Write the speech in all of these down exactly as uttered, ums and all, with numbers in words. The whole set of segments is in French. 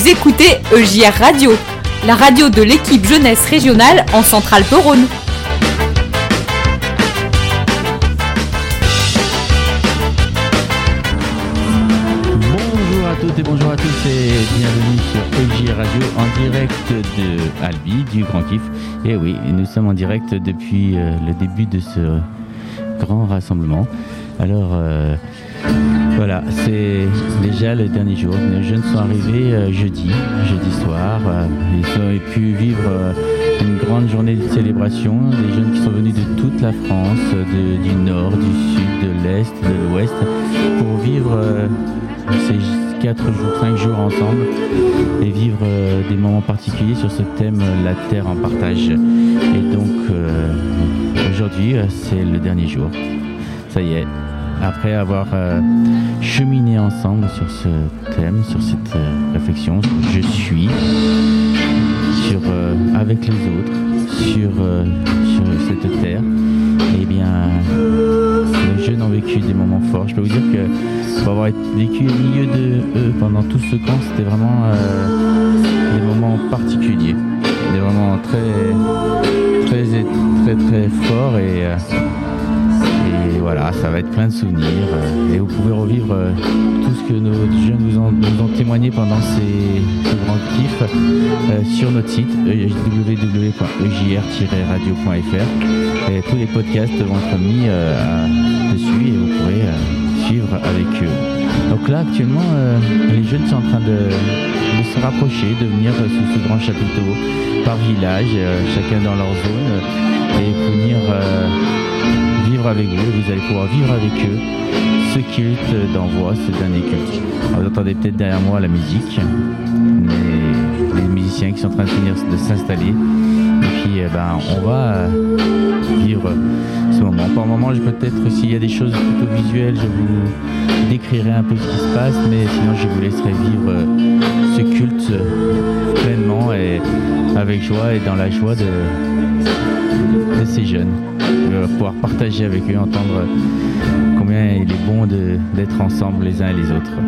Vous écoutez E J R Radio, la radio de l'équipe jeunesse régionale en Centre-Alpes-Rhône. Bonjour à toutes et bonjour à tous et bienvenue sur E J R Radio en direct de Albi, du Grand Kiff. Et oui, nous sommes en direct depuis euh, le début de ce grand rassemblement. Alors euh, voilà, c'est déjà le dernier jour. Les jeunes sont arrivés euh, jeudi, jeudi soir. Euh, ils ont pu vivre euh, une grande journée de célébration. Des jeunes qui sont venus de toute la France, de, du nord, du sud, de l'est, de l'ouest, pour vivre euh, ces quatre jours, cinq jours ensemble et vivre euh, des moments particuliers sur ce thème, la terre en partage. Et donc euh, aujourd'hui, euh, c'est le dernier jour. Ça y est. Après avoir euh, cheminé ensemble sur ce thème, sur cette euh, réflexion, je suis sur, euh, avec les autres, sur, euh, sur cette terre, et bien, les jeunes ont vécu des moments forts. Je peux vous dire que pour avoir vécu au milieu de eux pendant tout ce camp, c'était vraiment euh, des moments particuliers, des moments très, très, très, très forts et euh, Et voilà, ça va être plein de souvenirs euh, et vous pouvez revivre euh, tout ce que nos jeunes vous ont, nous ont témoigné pendant ces, ces grands kiffs euh, sur notre site w w w point e j r tiret radio point f r et tous les podcasts vont être mis euh, dessus et vous pourrez euh, suivre avec eux. Donc là actuellement euh, les jeunes sont en train de, de se rapprocher, de venir euh, sous ce grand chapiteau par village, euh, chacun dans leur zone euh, et venir euh, vivre avec vous, vous allez pouvoir vivre avec eux ce culte d'envoi, ce dernier culte. Alors, vous entendez peut-être derrière moi la musique, les, les musiciens qui sont en train de finir de s'installer. Et puis eh ben, on va vivre ce moment. Par moment, je peut-être s'il y a des choses plutôt visuelles, je vous décrirai un peu ce qui se passe, mais sinon je vous laisserai vivre ce culte pleinement et avec joie et dans la joie de, de ces jeunes. Pouvoir partager avec eux, entendre combien il est bon de, d'être ensemble les uns et les autres.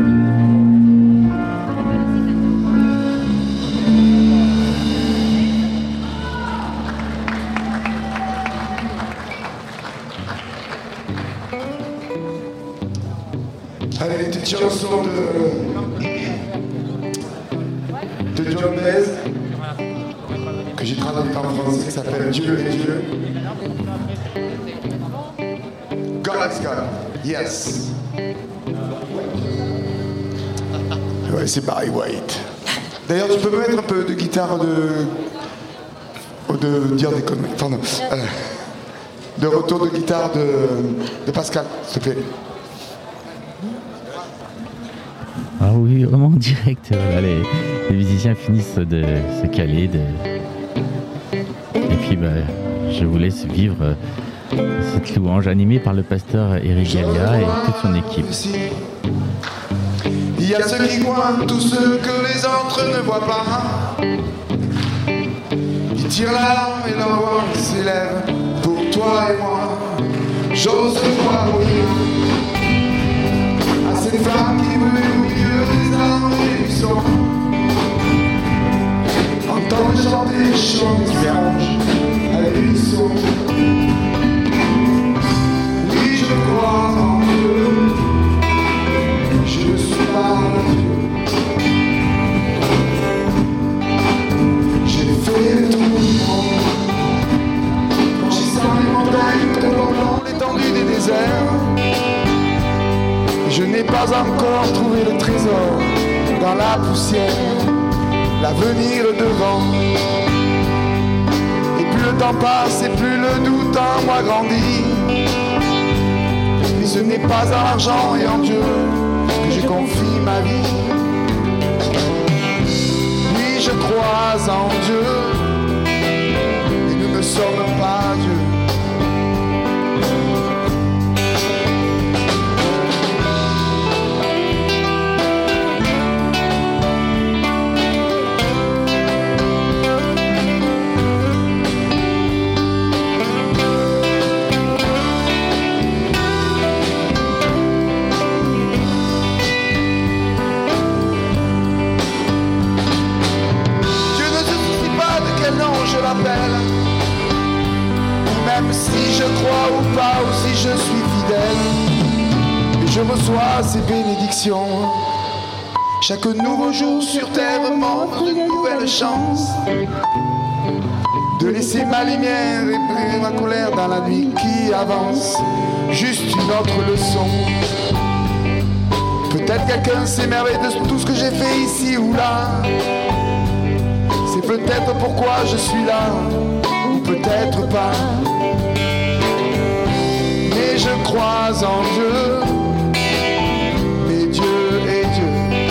Allez, une petite chanson de, de John Baez que j'ai traduite en français, qui s'appelle Dieu est Dieu. God is God, yes. Ouais, c'est Barry White. D'ailleurs, tu peux me mettre un peu de guitare de... Oh, de dire des conneries, pardon. Euh, de retour de guitare de, de Pascal, s'il te plaît. Ah oui, vraiment en direct. Voilà, les, les musiciens finissent de se caler. De... Et puis, bah, je vous laisse vivre cette louange animée par le pasteur Eric Gallia et toute son équipe. Il y a ceux qui voient tous ceux que les autres ne voient pas. Ils tirent la larme et leur voix s'élève pour toi et moi. J'ose croire oui à cette flamme qui brûle au milieu des arbres et des buissons. Entendre chanter les chants d'espérance à l'unisson. Oui, je crois en Dieu. Je ne suis pas Dieu. J'ai fait le tour du monde, franchissant les montagnes, contemplant l'étendue des déserts. Je n'ai pas encore trouvé le trésor dans la poussière, l'avenir devant. Et plus le temps passe et plus le doute en moi grandit. Mais ce n'est pas en l'argent et en Dieu que je confie ma vie. Oui, je crois en Dieu et nous ne sommes pas Dieu. crois ou pas, ou si je suis fidèle. Et je reçois ces bénédictions. Chaque nouveau jour sur terre m'offre une nouvelle chance de laisser ma lumière et briller ma colère dans la nuit qui avance. Juste une autre leçon. Peut-être quelqu'un s'émerveille de tout ce que j'ai fait ici ou là. C'est peut-être pourquoi je suis là, ou peut-être pas. Mais je crois en Dieu, et Dieu est Dieu.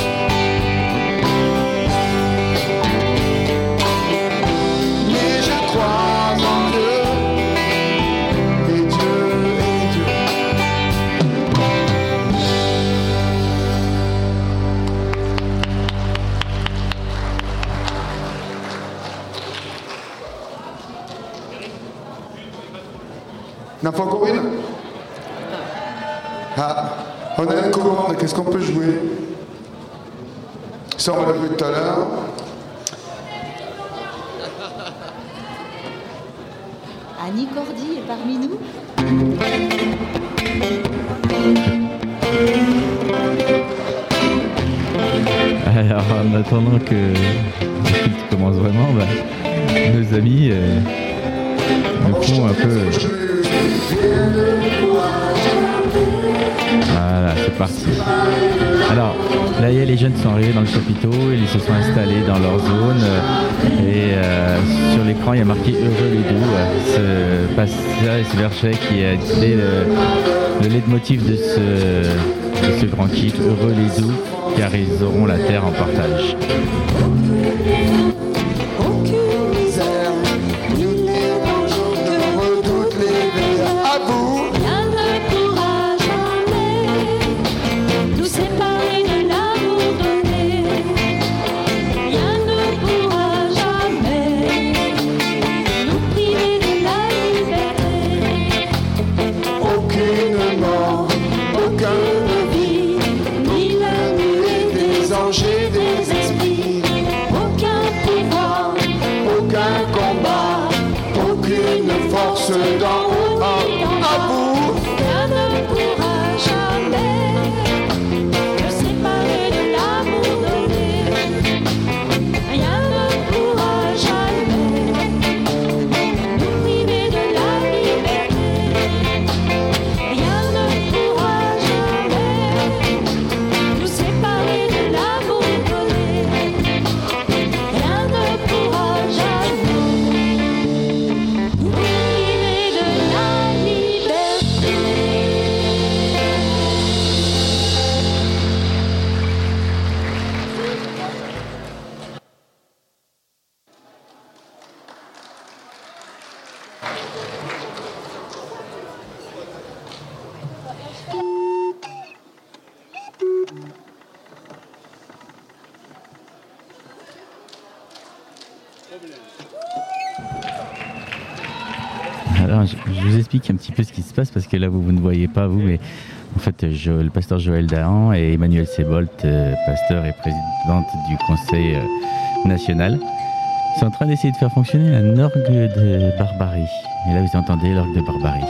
Mais je crois en Dieu, et Dieu est Dieu. N'a pas encore une? Ah, on a une commande, qu'est-ce qu'on peut jouer? Ça, on l'a vu tout à l'heure. Annie Cordy est parmi nous. Alors, en attendant que tu commences vraiment, bah, nos amis euh, nous font un peu... Voilà, c'est parti. Alors, là, il y a les jeunes qui sont arrivés dans le chapiteau, ils se sont installés dans leur zone et euh, sur l'écran, il y a marqué Heureux les doux. Ce passage, ce verset qui a été le, le leitmotiv de ce, de ce grand kiff. Heureux les doux, car ils auront la terre en partage. Force d'en haut à bout. Rien ne pourra jamais nous séparer de l'amour donné. Rien ne pourra jamais nous priver de la liberté. Rien ne pourra jamais nous séparer de l'amour donné. Rien ne pourra jamais. Alors, je, je vous explique un petit peu ce qui se passe parce que là, vous, vous ne voyez pas, vous, mais en fait, je, le pasteur Joël Dahan et Emmanuel Sebolt, euh, pasteur et présidente du Conseil euh, national, sont en train d'essayer de faire fonctionner un orgue de Barbarie. Et là, vous entendez l'orgue de Barbarie.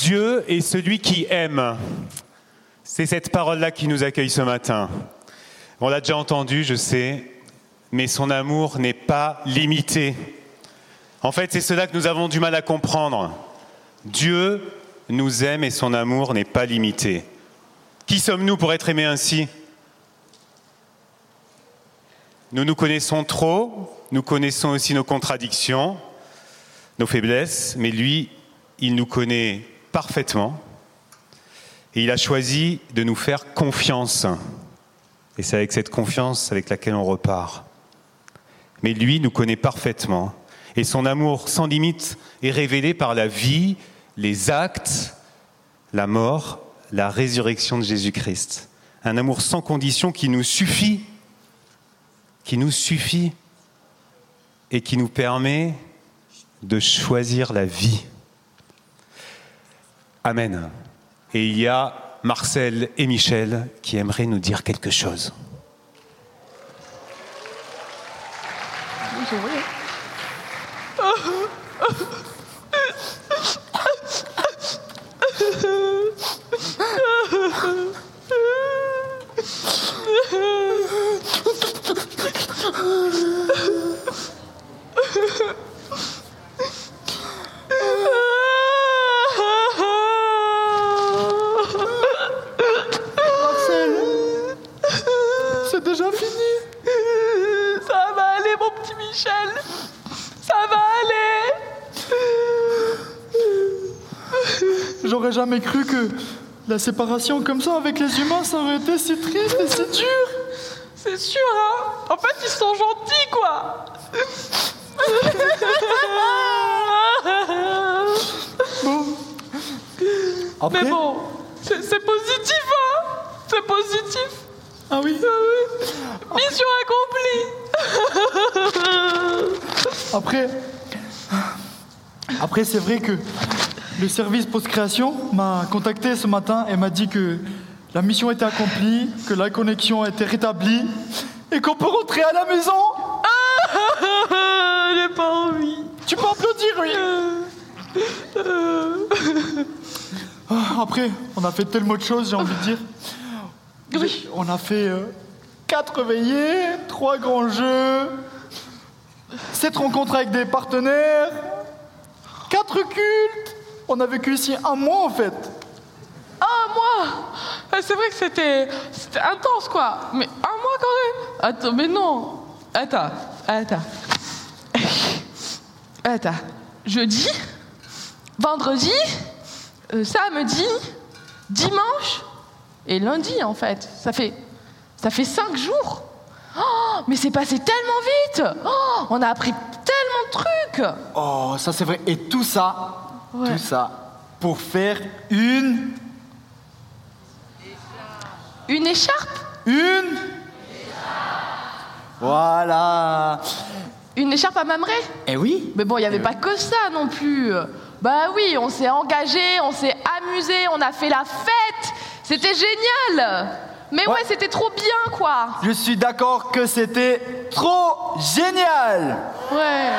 Dieu est celui qui aime. C'est cette parole-là qui nous accueille ce matin. On l'a déjà entendu, je sais, mais son amour n'est pas limité. En fait, c'est cela que nous avons du mal à comprendre. Dieu nous aime et son amour n'est pas limité. Qui sommes-nous pour être aimés ainsi ? Nous nous connaissons trop, nous connaissons aussi nos contradictions, nos faiblesses, mais lui, il nous connaît parfaitement et il a choisi de nous faire confiance. Et c'est avec cette confiance avec laquelle on repart. Mais lui nous connaît parfaitement et son amour sans limite est révélé par la vie, les actes, la mort, la résurrection de Jésus-Christ. Un amour sans condition qui nous suffit, qui nous suffit et qui nous permet de choisir la vie. Amen. Et il y a Marcel et Michel qui aimeraient nous dire quelque chose. C'est déjà fini. Ça va aller, mon petit Michel. Ça va aller. J'aurais jamais cru que la séparation comme ça avec les humains, ça aurait été si triste et si dur. C'est sûr, hein. En fait, ils sont gentils, quoi. Bon. Après... Mais bon, c'est, c'est positif, hein. C'est positif. Ah oui. Mission accomplie. Après, après c'est vrai que le service post-création m'a contacté ce matin et m'a dit que la mission était accomplie, que la connexion était rétablie et qu'on peut rentrer à la maison. J'ai pas envie. Tu peux applaudir, oui. Après, on a fait tellement de choses, j'ai envie de dire. Oui. On a fait euh, quatre veillées, trois grands jeux, sept rencontres avec des partenaires, quatre cultes. On a vécu ici un mois en fait. Ah, moi. C'est vrai que c'était, c'était intense, quoi. Mais un mois quand même. Attends, mais non. Attends, attends. Attends. Jeudi, vendredi, euh, samedi, dimanche et lundi, en fait. Ça fait, ça fait cinq jours. Oh, mais c'est passé tellement vite. Oh, on a appris tellement de trucs. Oh, ça c'est vrai. Et tout ça, Ouais. tout ça, pour faire une... Une écharpe. Une... Voilà. Une écharpe à Mamré. Eh oui. Mais bon, il n'y avait pas que ça non plus. Bah oui, on s'est engagé, on s'est amusé, on a fait la fête. C'était génial. Mais ouais, Ouais. c'était trop bien, quoi. Je suis d'accord que c'était trop génial. Ouais.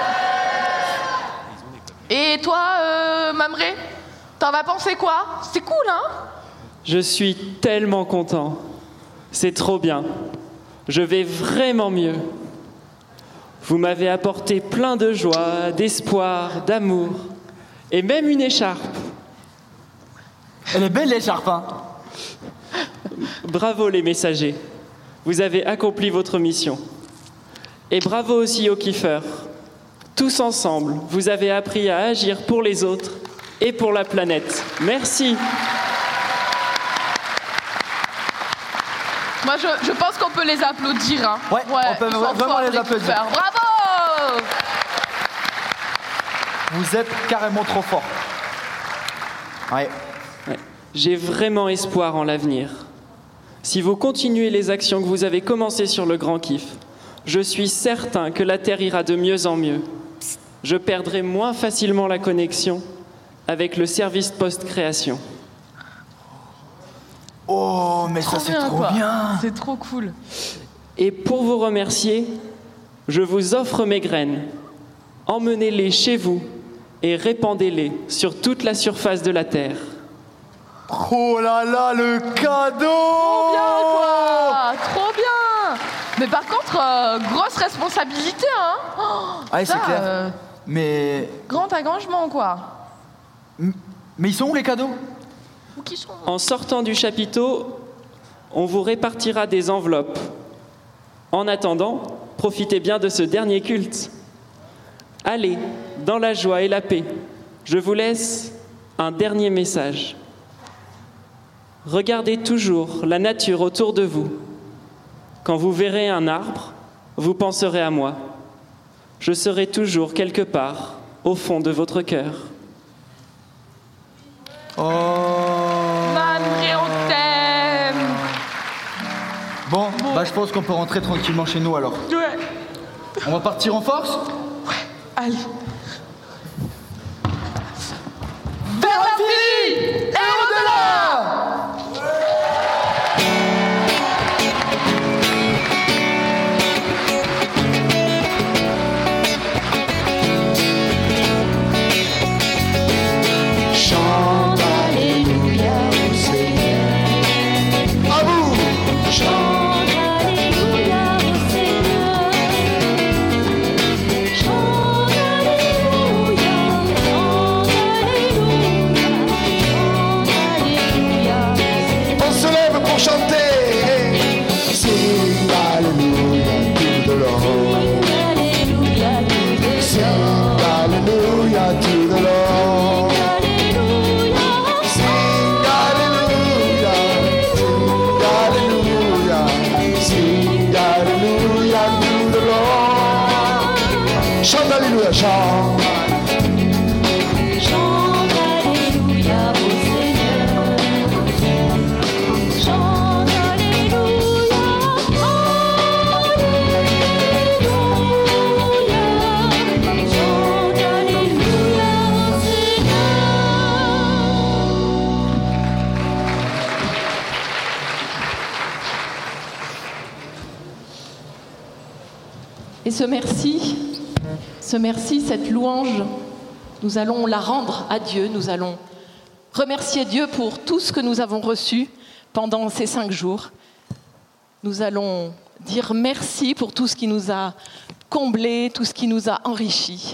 Et toi, euh, Mamré, t'en vas penser quoi? C'est cool, hein? Je suis tellement content. C'est trop bien. Je vais vraiment mieux. Vous m'avez apporté plein de joie, d'espoir, d'amour. Et même une écharpe. Elle est belle l'écharpe, hein. Bravo les messagers. Vous avez accompli votre mission. Et bravo aussi aux kiffeurs. Tous ensemble, vous avez appris à agir pour les autres et pour la planète. Merci. Moi, je, je pense qu'on peut les applaudir, hein. Ouais, on peut ils sont vraiment forts, les applaudir. kiffeurs. Bravo! Vous êtes carrément trop fort. Ouais. Ouais. J'ai vraiment espoir en l'avenir. Si vous continuez les actions que vous avez commencées sur le Grand Kiff, je suis certain que la Terre ira de mieux en mieux. Je perdrai moins facilement la connexion avec le service post-création. Oh, mais ça c'est trop quoi. bien. C'est trop cool. Et pour vous remercier, je vous offre mes graines. Emmenez-les chez vous et répandez-les sur toute la surface de la Terre. Oh là là, le cadeau! Trop bien, quoi! Trop bien! Mais par contre, euh, grosse responsabilité, hein? Oh, Ah, ça, c'est clair. euh, Mais... grand engagement, quoi. Mais ils sont où les cadeaux? Où qu'ils sont? En sortant du chapiteau, on vous répartira des enveloppes. En attendant, profitez bien de ce dernier culte. Allez, dans la joie et la paix. Je vous laisse un dernier message. Regardez toujours la nature autour de vous. Quand vous verrez un arbre, vous penserez à moi. Je serai toujours quelque part, au fond de votre cœur. Oh... Mamré, on t'aime! Bon, bah je pense qu'on peut rentrer tranquillement chez nous alors. Ouais. On va partir en force? Allez. Vers l'infini et au-delà! Chante Alléluia au Seigneur. À vous. Chante Alléluia au Seigneur. Chante Alléluia, chante Alléluia, chante Alléluia. On se lève pour chanter. Sing Alléluia to the Lord. Alléluia, Alléluia, Sing Alléluia to the Lord. Sing Alléluia. Sing Alléluia. Sing Alléluia to the Lord. Chante Alléluia, chante. Chante Alléluia au Seigneur. Chante Alléluia, Alléluia. Chante Alléluia au Seigneur. Et ce merci, ce merci, cette louange, nous allons la rendre à Dieu. Nous allons remercier Dieu pour tout ce que nous avons reçu pendant ces cinq jours. Nous allons dire merci pour tout ce qui nous a comblés, tout ce qui nous a enrichis.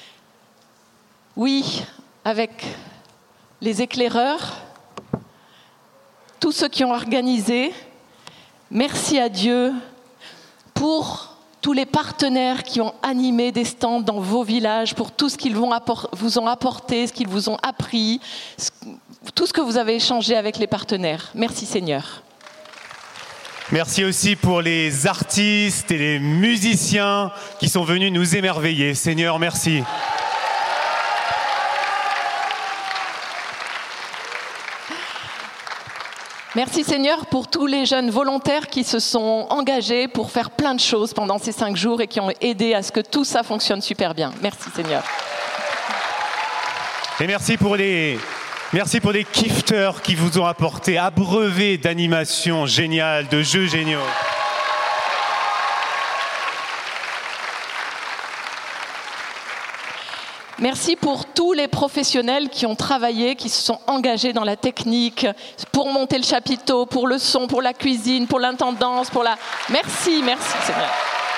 Oui, avec les éclaireurs, tous ceux qui ont organisé, merci à Dieu pour tous les partenaires qui ont animé des stands dans vos villages, pour tout ce qu'ils vont appor- vous ont apporté, ce qu'ils vous ont appris, ce- tout ce que vous avez échangé avec les partenaires. Merci Seigneur. Merci aussi pour les artistes et les musiciens qui sont venus nous émerveiller. Seigneur, merci. Merci Seigneur pour tous les jeunes volontaires qui se sont engagés pour faire plein de choses pendant ces cinq jours et qui ont aidé à ce que tout ça fonctionne super bien. Merci Seigneur. Et merci pour les, merci pour les gifters qui vous ont apporté abreuvés d'animations géniales, de jeux géniaux. Merci pour tous les professionnels qui ont travaillé, qui se sont engagés dans la technique, pour monter le chapiteau, pour le son, pour la cuisine, pour l'intendance, pour la... Merci, merci Seigneur.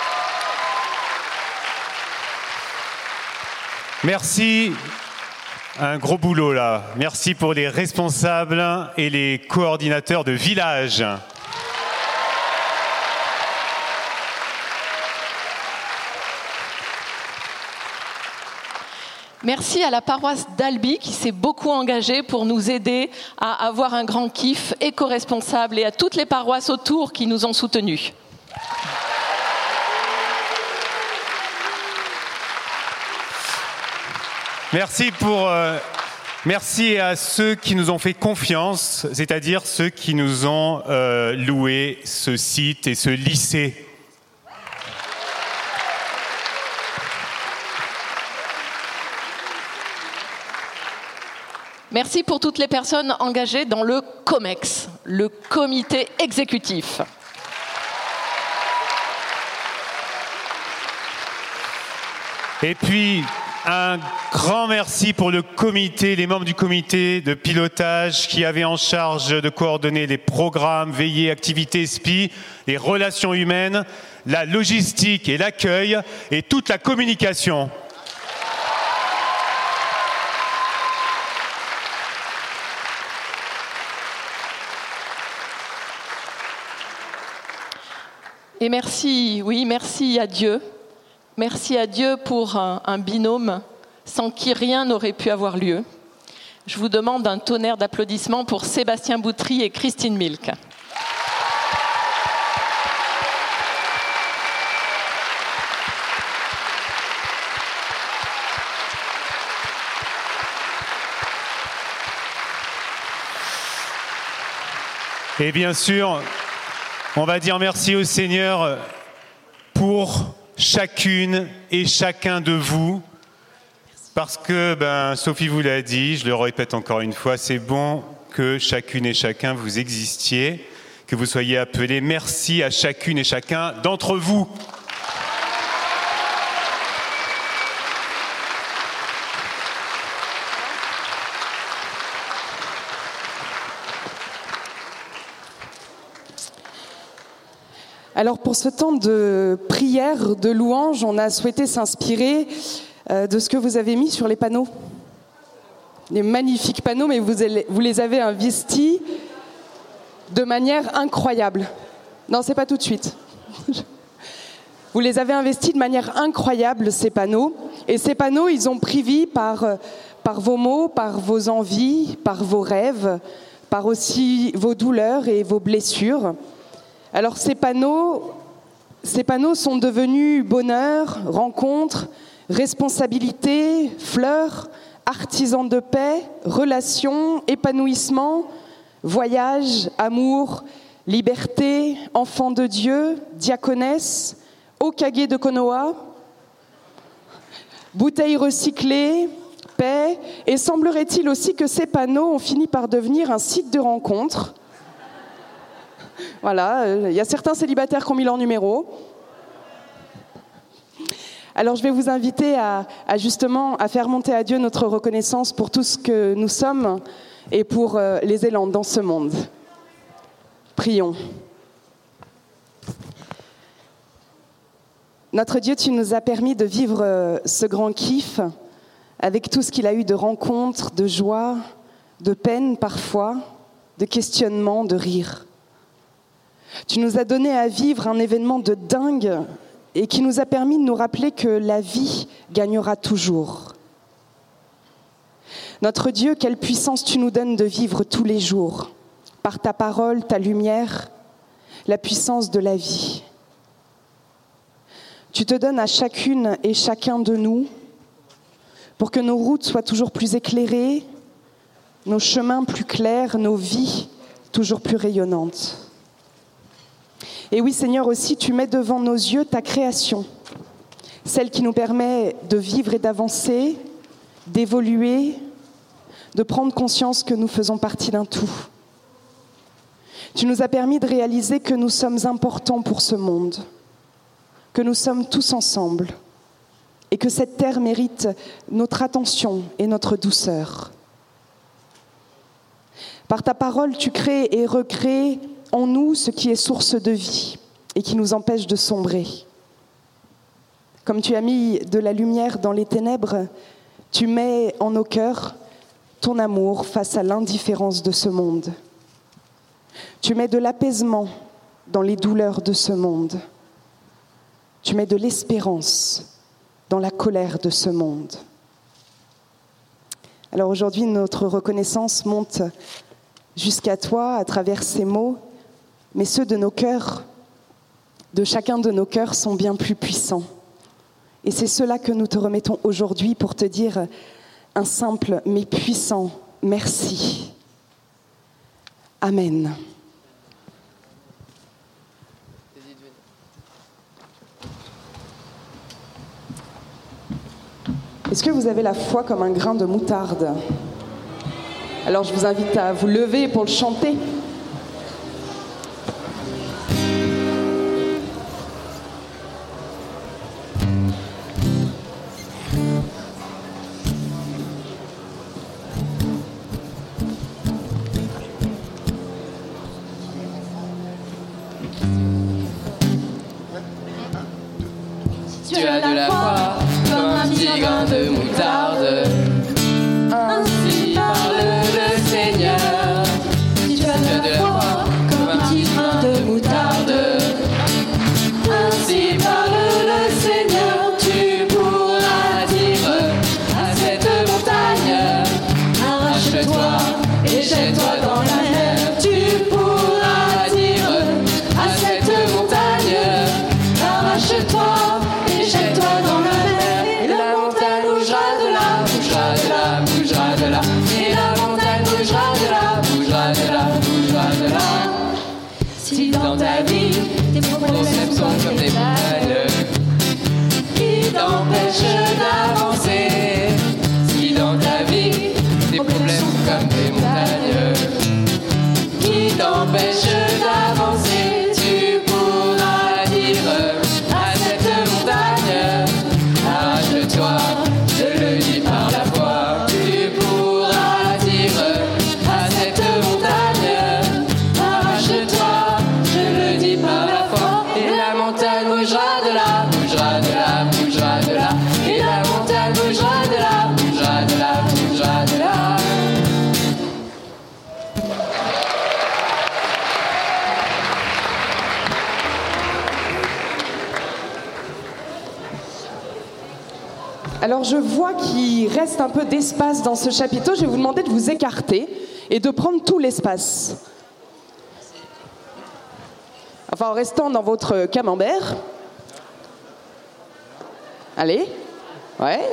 Merci, un gros boulot là. Merci pour les responsables et les coordinateurs de village. Merci à la paroisse d'Albi qui s'est beaucoup engagée pour nous aider à avoir un grand kiff éco-responsable et à toutes les paroisses autour qui nous ont soutenus. Merci pour, euh, merci à ceux qui nous ont fait confiance, c'est-à-dire ceux qui nous ont euh, loué ce site et ce lycée. Merci pour toutes les personnes engagées dans le COMEX, le comité exécutif. Et puis, Un grand merci pour le comité, les membres du comité de pilotage qui avaient en charge de coordonner les programmes, veillées, activités S P I, les relations humaines, la logistique et l'accueil et toute la communication. Et merci, oui, merci à Dieu. Merci à Dieu pour un, un binôme sans qui rien n'aurait pu avoir lieu. Je vous demande un tonnerre d'applaudissements pour Sébastien Boutry et Christine Milk. Et bien sûr, on va dire merci au Seigneur pour chacune et chacun de vous, parce que, ben, Sophie vous l'a dit, je le répète encore une fois, c'est bon que chacune et chacun vous existiez, que vous soyez appelés. Merci à chacune et chacun d'entre vous. Alors pour ce temps de prière, de louange, on a souhaité s'inspirer euh, de ce que vous avez mis sur les panneaux. Les magnifiques panneaux, mais vous, vous les avez investis de manière incroyable. Non, c'est pas tout de suite. Vous les avez investis de manière incroyable, ces panneaux. Et ces panneaux, ils ont pris vie par, par vos mots, par vos envies, par vos rêves, par aussi vos douleurs et vos blessures. Alors ces panneaux, ces panneaux sont devenus bonheur, rencontre, responsabilité, fleurs, artisans de paix, relations, épanouissement, voyage, amour, liberté, enfant de Dieu, diaconesse, Okage de Konoha, bouteilles recyclées, paix, et semblerait-il aussi que ces panneaux ont fini par devenir un site de rencontre. Voilà, il euh, y a certains célibataires qui ont mis leur numéro. Alors je vais vous inviter à, à justement à faire monter à Dieu notre reconnaissance pour tout ce que nous sommes et pour euh, les élans dans ce monde. Prions. Notre Dieu, tu nous as permis de vivre euh, ce grand kiff avec tout ce qu'il a eu de rencontres, de joie, de peine parfois, de questionnements, de rire. Tu nous as donné à vivre un événement de dingue et qui nous a permis de nous rappeler que la vie gagnera toujours. Notre Dieu, quelle puissance tu nous donnes de vivre tous les jours, par ta parole, ta lumière, la puissance de la vie. Tu te donnes à chacune et chacun de nous pour que nos routes soient toujours plus éclairées, nos chemins plus clairs, nos vies toujours plus rayonnantes. Et oui, Seigneur, aussi, tu mets devant nos yeux ta création, celle qui nous permet de vivre et d'avancer, d'évoluer, de prendre conscience que nous faisons partie d'un tout. Tu nous as permis de réaliser que nous sommes importants pour ce monde, que nous sommes tous ensemble, et que cette terre mérite notre attention et notre douceur. Par ta parole, tu crées et recrées en nous ce qui est source de vie et qui nous empêche de sombrer. Comme tu as mis de la lumière dans les ténèbres, tu mets en nos cœurs ton amour face à l'indifférence de ce monde. Tu mets de l'apaisement dans les douleurs de ce monde. Tu mets de l'espérance dans la colère de ce monde. Alors aujourd'hui, notre reconnaissance monte jusqu'à toi à travers ces mots, mais ceux de nos cœurs, de chacun de nos cœurs, sont bien plus puissants. Et c'est cela que nous te remettons aujourd'hui pour te dire un simple mais puissant merci. Amen. Est-ce que vous avez la foi comme un grain de moutarde ? Alors je vous invite à vous lever pour le chanter. tu as de la foi, comme un petit grain de moutarde. Ainsi parle le Seigneur. Si tu as de la foi, comme un petit grain de moutarde. Ainsi parle le Seigneur. Tu pourras dire à cette montagne, arrache-toi et jette-toi dans la mer. Tu pourras dire à cette montagne, arrache-toi et jette-toi dans la mer. Et la montagne bougera de là, bougera de là, bougera de là. Et la montagne bougera de là, bougera de là, bougera de là. Si dans ta vie, tes problèmes sont comme des montagnes qui t'empêchent d'avancer. Si dans ta vie, tes problèmes sont comme des montagnes qui t'empêchent d'avancer, tu pourras dire à cette montagne, arrache-toi, je le dis par la foi. Tu pourras dire à cette montagne, arrache-toi, je le dis par la foi. Et la montagne bougera de là, bougera de là, bougera de là. Et la montagne bougera de là, bougera de là, bougera de là. Alors je vois qu'il reste un peu d'espace dans ce chapiteau. Je vais vous demander de vous écarter et de prendre tout l'espace. Enfin, en restant dans votre camembert. Allez. Ouais.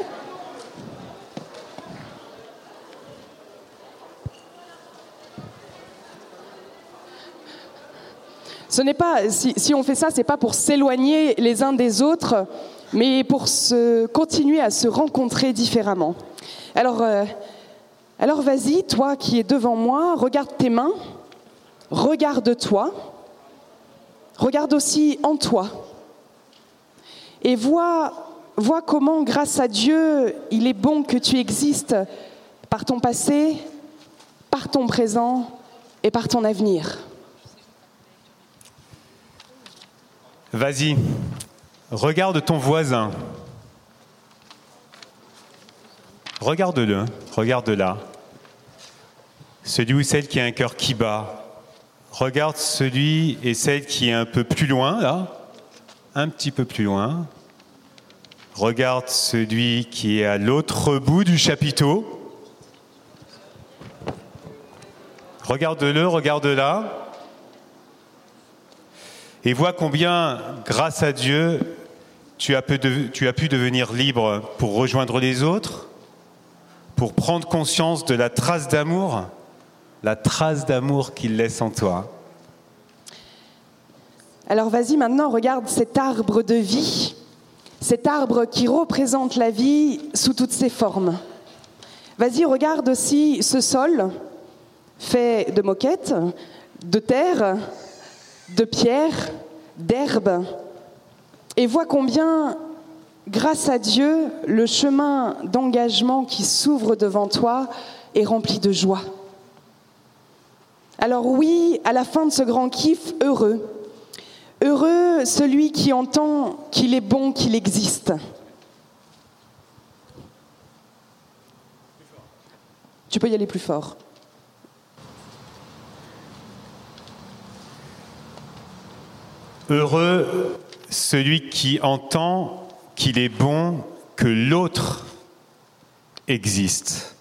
Ce n'est pas, si, si on fait ça, c'est pas pour s'éloigner les uns des autres, mais pour se, continuer à se rencontrer différemment. Alors, euh, alors vas-y, toi qui es devant moi, regarde tes mains, regarde-toi, regarde aussi en toi, et vois, vois comment, grâce à Dieu, il est bon que tu existes par ton passé, par ton présent et par ton avenir. Vas-y, regarde ton voisin. Regarde-le, regarde-la. Celui ou celle qui a un cœur qui bat. Regarde celui et celle qui est un peu plus loin, là. Un petit peu plus loin. Regarde celui qui est à l'autre bout du chapiteau. Regarde-le, regarde-la. Et vois combien, grâce à Dieu, tu as, pu de, tu as pu devenir libre pour rejoindre les autres, pour prendre conscience de la trace d'amour, la trace d'amour qu'il laisse en toi. Alors vas-y maintenant, regarde cet arbre de vie, cet arbre qui représente la vie sous toutes ses formes. Vas-y, regarde aussi ce sol fait de moquettes, de terre, de pierre, d'herbe, et vois combien, grâce à Dieu, le chemin d'engagement qui s'ouvre devant toi est rempli de joie. Alors oui, à la fin de ce grand kiff, heureux, heureux celui qui entend qu'il est bon qu'il existe. Tu peux y aller plus fort. Heureux celui qui entend qu'il est bon que l'autre existe.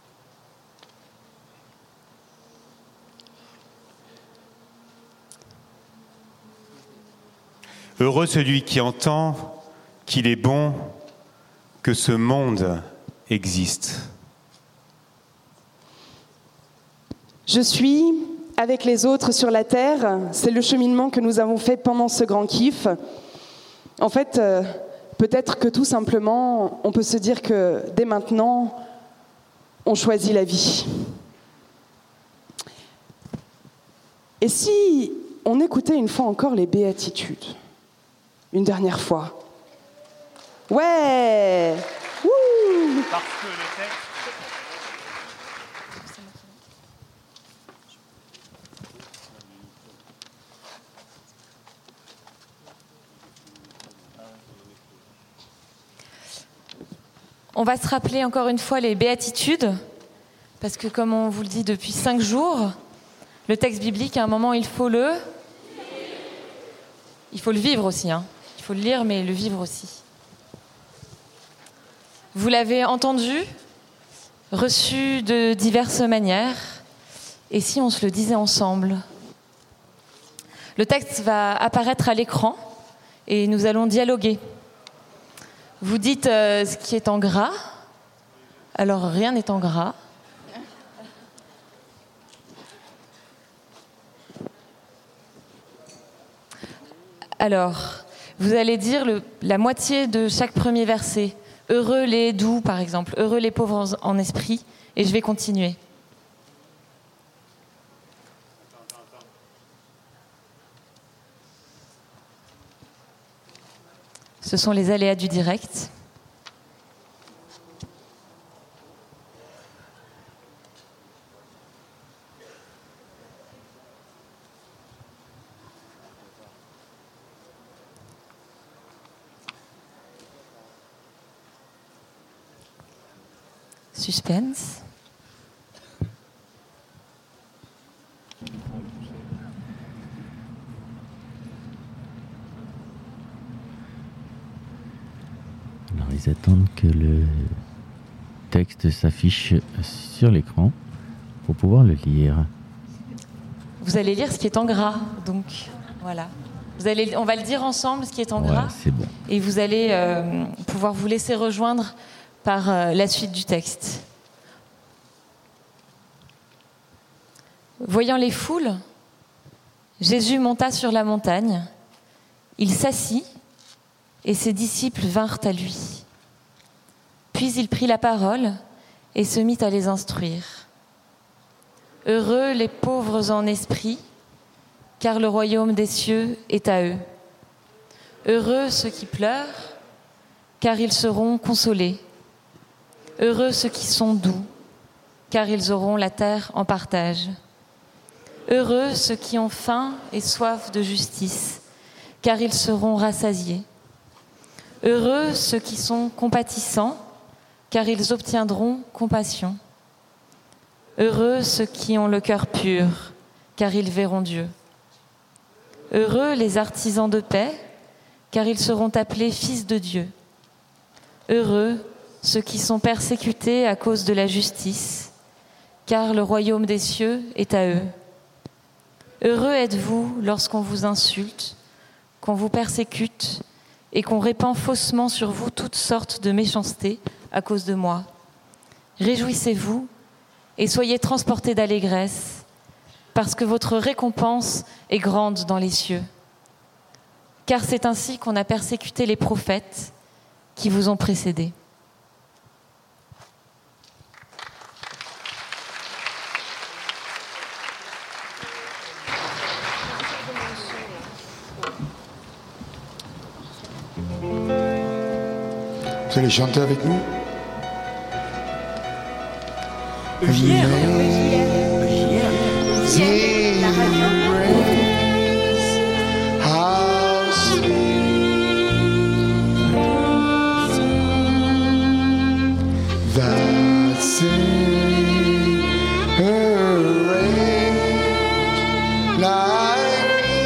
Heureux celui qui entend qu'il est bon que ce monde existe. Je suis avec les autres sur la terre, c'est le cheminement que nous avons fait pendant ce grand kiff. En fait, euh, peut-être que tout simplement, on peut se dire que dès maintenant, on choisit la vie. Et si on écoutait une fois encore les béatitudes, une dernière fois? Ouais! Wouh! Parce que le texte... On va se rappeler encore une fois les béatitudes, parce que comme on vous le dit depuis cinq jours, le texte biblique, à un moment, il faut le... Il faut le vivre aussi, hein. Il faut le lire, mais le vivre aussi. Vous l'avez entendu, reçu de diverses manières, et si on se le disait ensemble? Le texte va apparaître à l'écran, et nous allons dialoguer. Vous dites euh, ce qui est en gras, alors rien n'est en gras. Alors, vous allez dire le, la moitié de chaque premier verset. Heureux les doux, par exemple. Heureux les pauvres en, en esprit. Et je vais continuer. Ce sont les aléas du direct. Suspense. Alors ils attendent que le texte s'affiche sur l'écran pour pouvoir le lire. Vous allez lire ce qui est en gras, donc voilà. Vous allez, on va le dire ensemble, ce qui est en Ouais, gras. c'est bon. Et vous allez euh, pouvoir vous laisser rejoindre par euh, la suite du texte. Voyant les foules, Jésus monta sur la montagne. Il s'assit et ses disciples vinrent à lui. Puis il prit la parole et se mit à les instruire. Heureux les pauvres en esprit, car le royaume des cieux est à eux. Heureux ceux qui pleurent, car ils seront consolés. Heureux ceux qui sont doux, car ils auront la terre en partage. Heureux ceux qui ont faim et soif de justice, car ils seront rassasiés. Heureux ceux qui sont compatissants, car ils obtiendront compassion. Heureux ceux qui ont le cœur pur, car ils verront Dieu. Heureux les artisans de paix, car ils seront appelés fils de Dieu. Heureux ceux qui sont persécutés à cause de la justice, car le royaume des cieux est à eux. Heureux êtes-vous lorsqu'on vous insulte, qu'on vous persécute et qu'on répand faussement sur vous toutes sortes de méchancetés à cause de moi. Réjouissez-vous et soyez transportés d'allégresse, parce que votre récompense est grande dans les cieux. Car c'est ainsi qu'on a persécuté les prophètes qui vous ont précédés. Vous allez chanter avec nous? Eugir, Eugir, la radio. How sweet that sing arranged like me.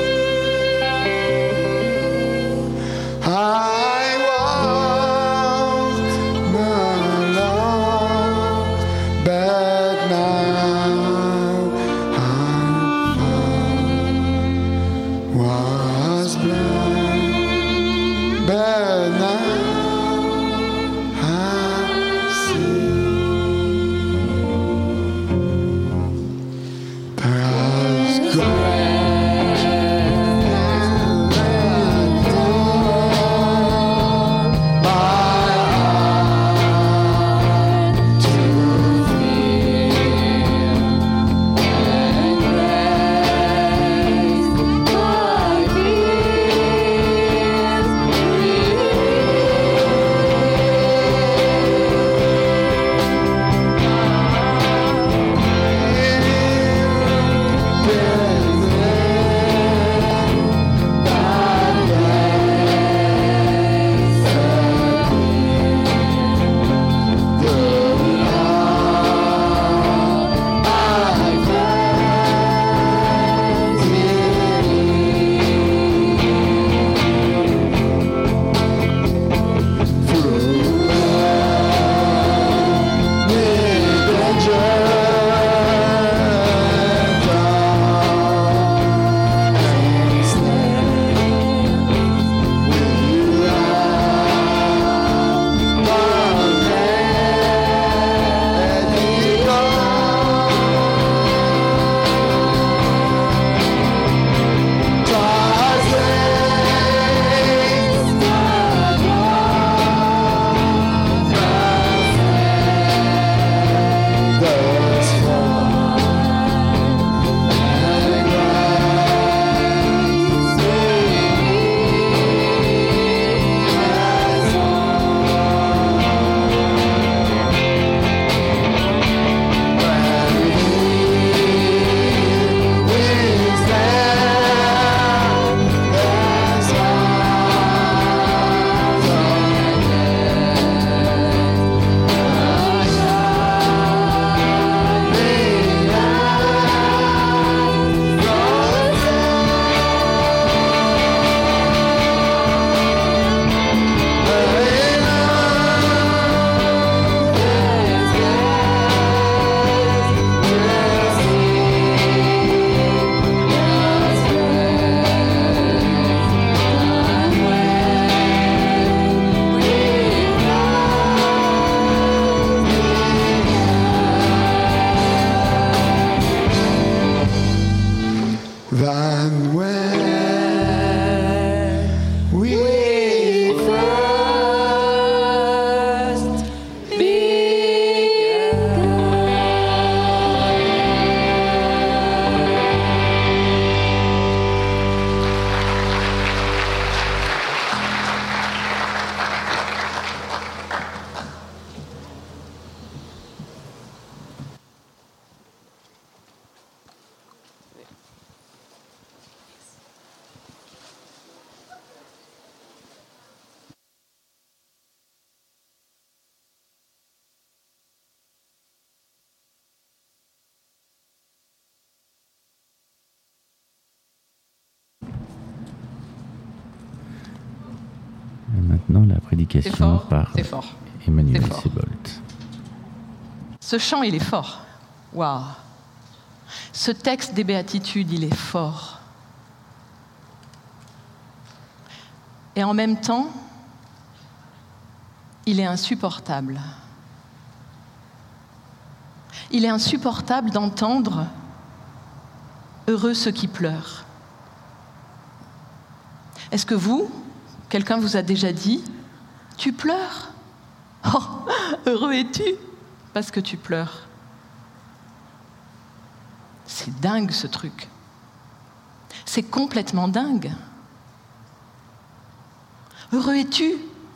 I walked along, but now I prédication C'est fort, par c'est fort. Emmanuel C'est fort. Sebolt. Ce chant, il est fort. Waouh. Ce texte des béatitudes, il est fort. Et en même temps, il est insupportable. Il est insupportable d'entendre « Heureux ceux qui pleurent ». Est-ce que vous, quelqu'un vous a déjà dit « Tu pleures ? Oh, heureux es-tu parce que tu pleures ». C'est dingue ce truc. C'est complètement dingue. Heureux es-tu,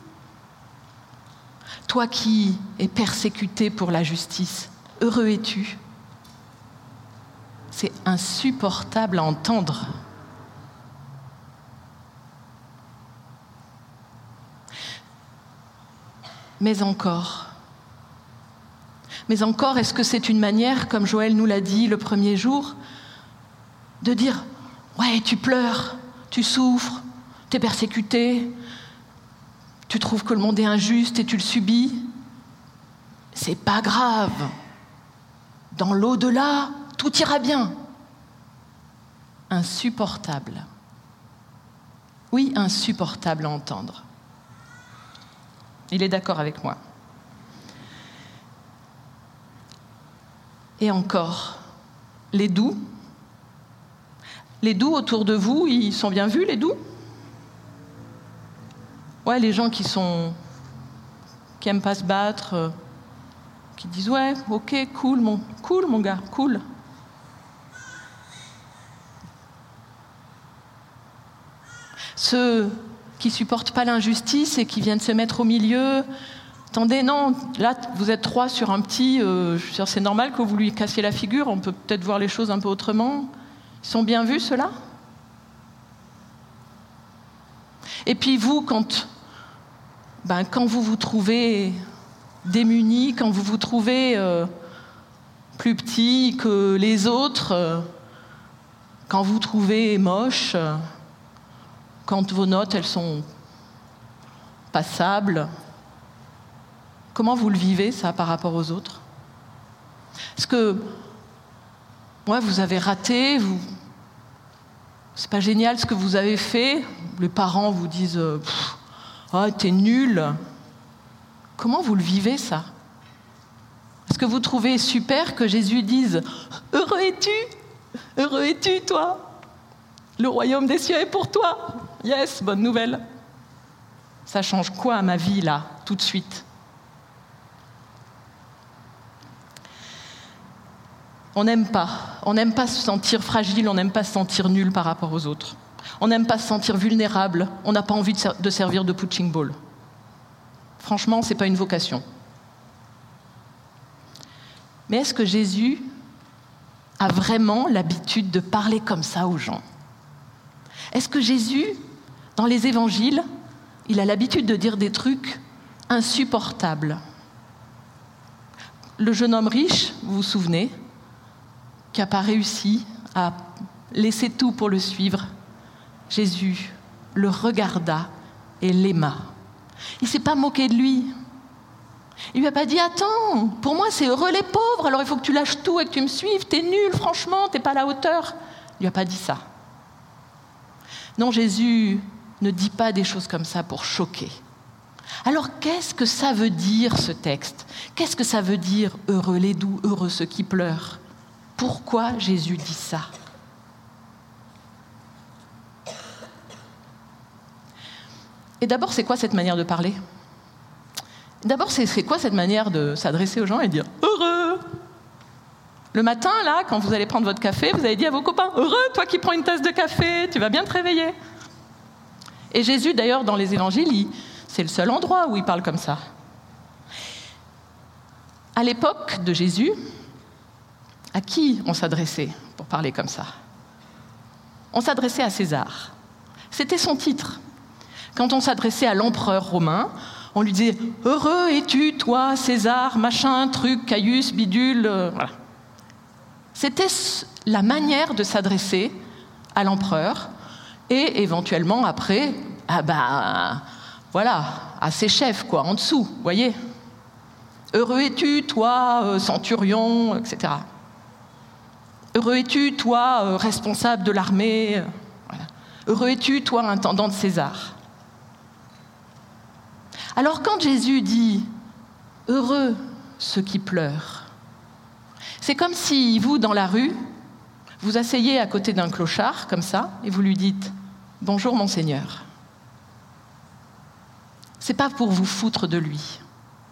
toi qui es persécuté pour la justice. Heureux es-tu. C'est insupportable à entendre. Mais encore, mais encore, est-ce que c'est une manière, comme Joël nous l'a dit le premier jour, de dire « Ouais, tu pleures, tu souffres, tu es persécuté, tu trouves que le monde est injuste et tu le subis. C'est pas grave. Dans l'au-delà, tout ira bien. » Insupportable. Oui, insupportable à entendre. Il est d'accord avec moi. Et encore, les doux. Les doux autour de vous, ils sont bien vus, les doux ? Ouais, les gens qui sont... qui aiment pas se battre, euh, qui disent « Ouais, ok, cool, mon, cool, mon gars, cool. » Ceux qui supportent pas l'injustice et qui viennent se mettre au milieu. Attendez, non, là, vous êtes trois sur un petit, euh, je veux dire, c'est normal que vous lui cassiez la figure, on peut peut-être voir les choses un peu autrement. Ils sont bien vus, ceux-là ? Et puis vous, quand, ben, quand vous vous trouvez démunis, quand vous vous trouvez euh, plus petit que les autres, euh, quand vous vous trouvez moche, euh, quand vos notes, elles sont passables, comment vous le vivez, ça, par rapport aux autres ? Est-ce que, ouais, vous avez raté, vous... c'est pas génial ce que vous avez fait, les parents vous disent euh, « Ah, t'es nul ». Comment vous le vivez, ça ? Est-ce que vous trouvez super que Jésus dise « Heureux es-tu ? Heureux es-tu, toi ? Le royaume des cieux est pour toi !» Yes, bonne nouvelle. Ça change quoi à ma vie, là, tout de suite ? On n'aime pas. On n'aime pas se sentir fragile, on n'aime pas se sentir nul par rapport aux autres. On n'aime pas se sentir vulnérable, on n'a pas envie de, ser- de servir de punching ball. Franchement, c'est pas une vocation. Mais est-ce que Jésus a vraiment l'habitude de parler comme ça aux gens ? Est-ce que Jésus, dans les évangiles, il a l'habitude de dire des trucs insupportables ? Le jeune homme riche, vous vous souvenez, qui n'a pas réussi à laisser tout pour le suivre, Jésus le regarda et l'aima. Il ne s'est pas moqué de lui. Il ne lui a pas dit « Attends, pour moi c'est heureux les pauvres, alors il faut que tu lâches tout et que tu me suives, t'es nul, franchement, t'es pas à la hauteur. » Il ne lui a pas dit ça. Non, Jésus ne dit pas des choses comme ça pour choquer. Alors qu'est-ce que ça veut dire ce texte ? Qu'est-ce que ça veut dire « Heureux les doux, heureux ceux qui pleurent » ? Pourquoi Jésus dit ça ? Et d'abord, c'est quoi cette manière de parler ? D'abord, c'est, c'est quoi cette manière de s'adresser aux gens et de dire « Heureux » ? Le matin, là, quand vous allez prendre votre café, vous allez dire à vos copains « Heureux, toi qui prends une tasse de café, tu vas bien te réveiller ». Et Jésus, d'ailleurs, dans les évangiles, il, c'est le seul endroit où il parle comme ça. À l'époque de Jésus, à qui on s'adressait pour parler comme ça ? On s'adressait à César. C'était son titre. Quand on s'adressait à l'empereur romain, on lui disait « Heureux es-tu, toi, César, machin, truc, Caius, bidule... Euh, » voilà. C'était la manière de s'adresser à l'empereur et éventuellement après, ah ben, voilà, à ses chefs, quoi, en dessous, vous voyez. Heureux es-tu, toi, euh, centurion, et cetera. Heureux es-tu, toi, euh, responsable de l'armée. euh, voilà. Heureux es-tu, toi, intendant de César. Alors quand Jésus dit « Heureux ceux qui pleurent », c'est comme si vous, dans la rue, vous asseyez à côté d'un clochard, comme ça, et vous lui dites « Bonjour, monseigneur ». C'est pas pour vous foutre de lui.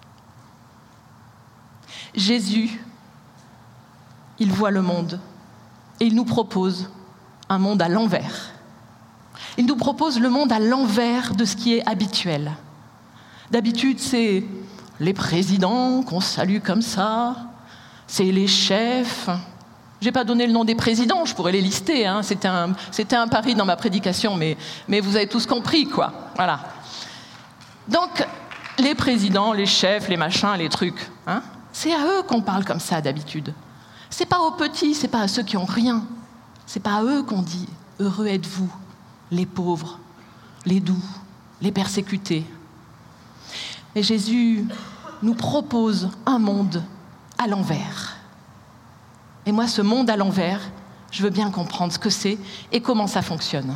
Jésus, il voit le monde et il nous propose un monde à l'envers. Il nous propose le monde à l'envers de ce qui est habituel. D'habitude, c'est les présidents qu'on salue comme ça, c'est les chefs. J'ai pas donné le nom des présidents, je pourrais les lister, hein. C'était un, c'était un pari dans ma prédication, mais, mais vous avez tous compris, quoi. Voilà. Donc, les présidents, les chefs, les machins, les trucs, hein, c'est à eux qu'on parle comme ça d'habitude. C'est pas aux petits, c'est pas à ceux qui ont rien. C'est pas à eux qu'on dit « Heureux êtes-vous, les pauvres, les doux, les persécutés ». Et Jésus nous propose un monde à l'envers. Et moi, ce monde à l'envers, je veux bien comprendre ce que c'est et comment ça fonctionne.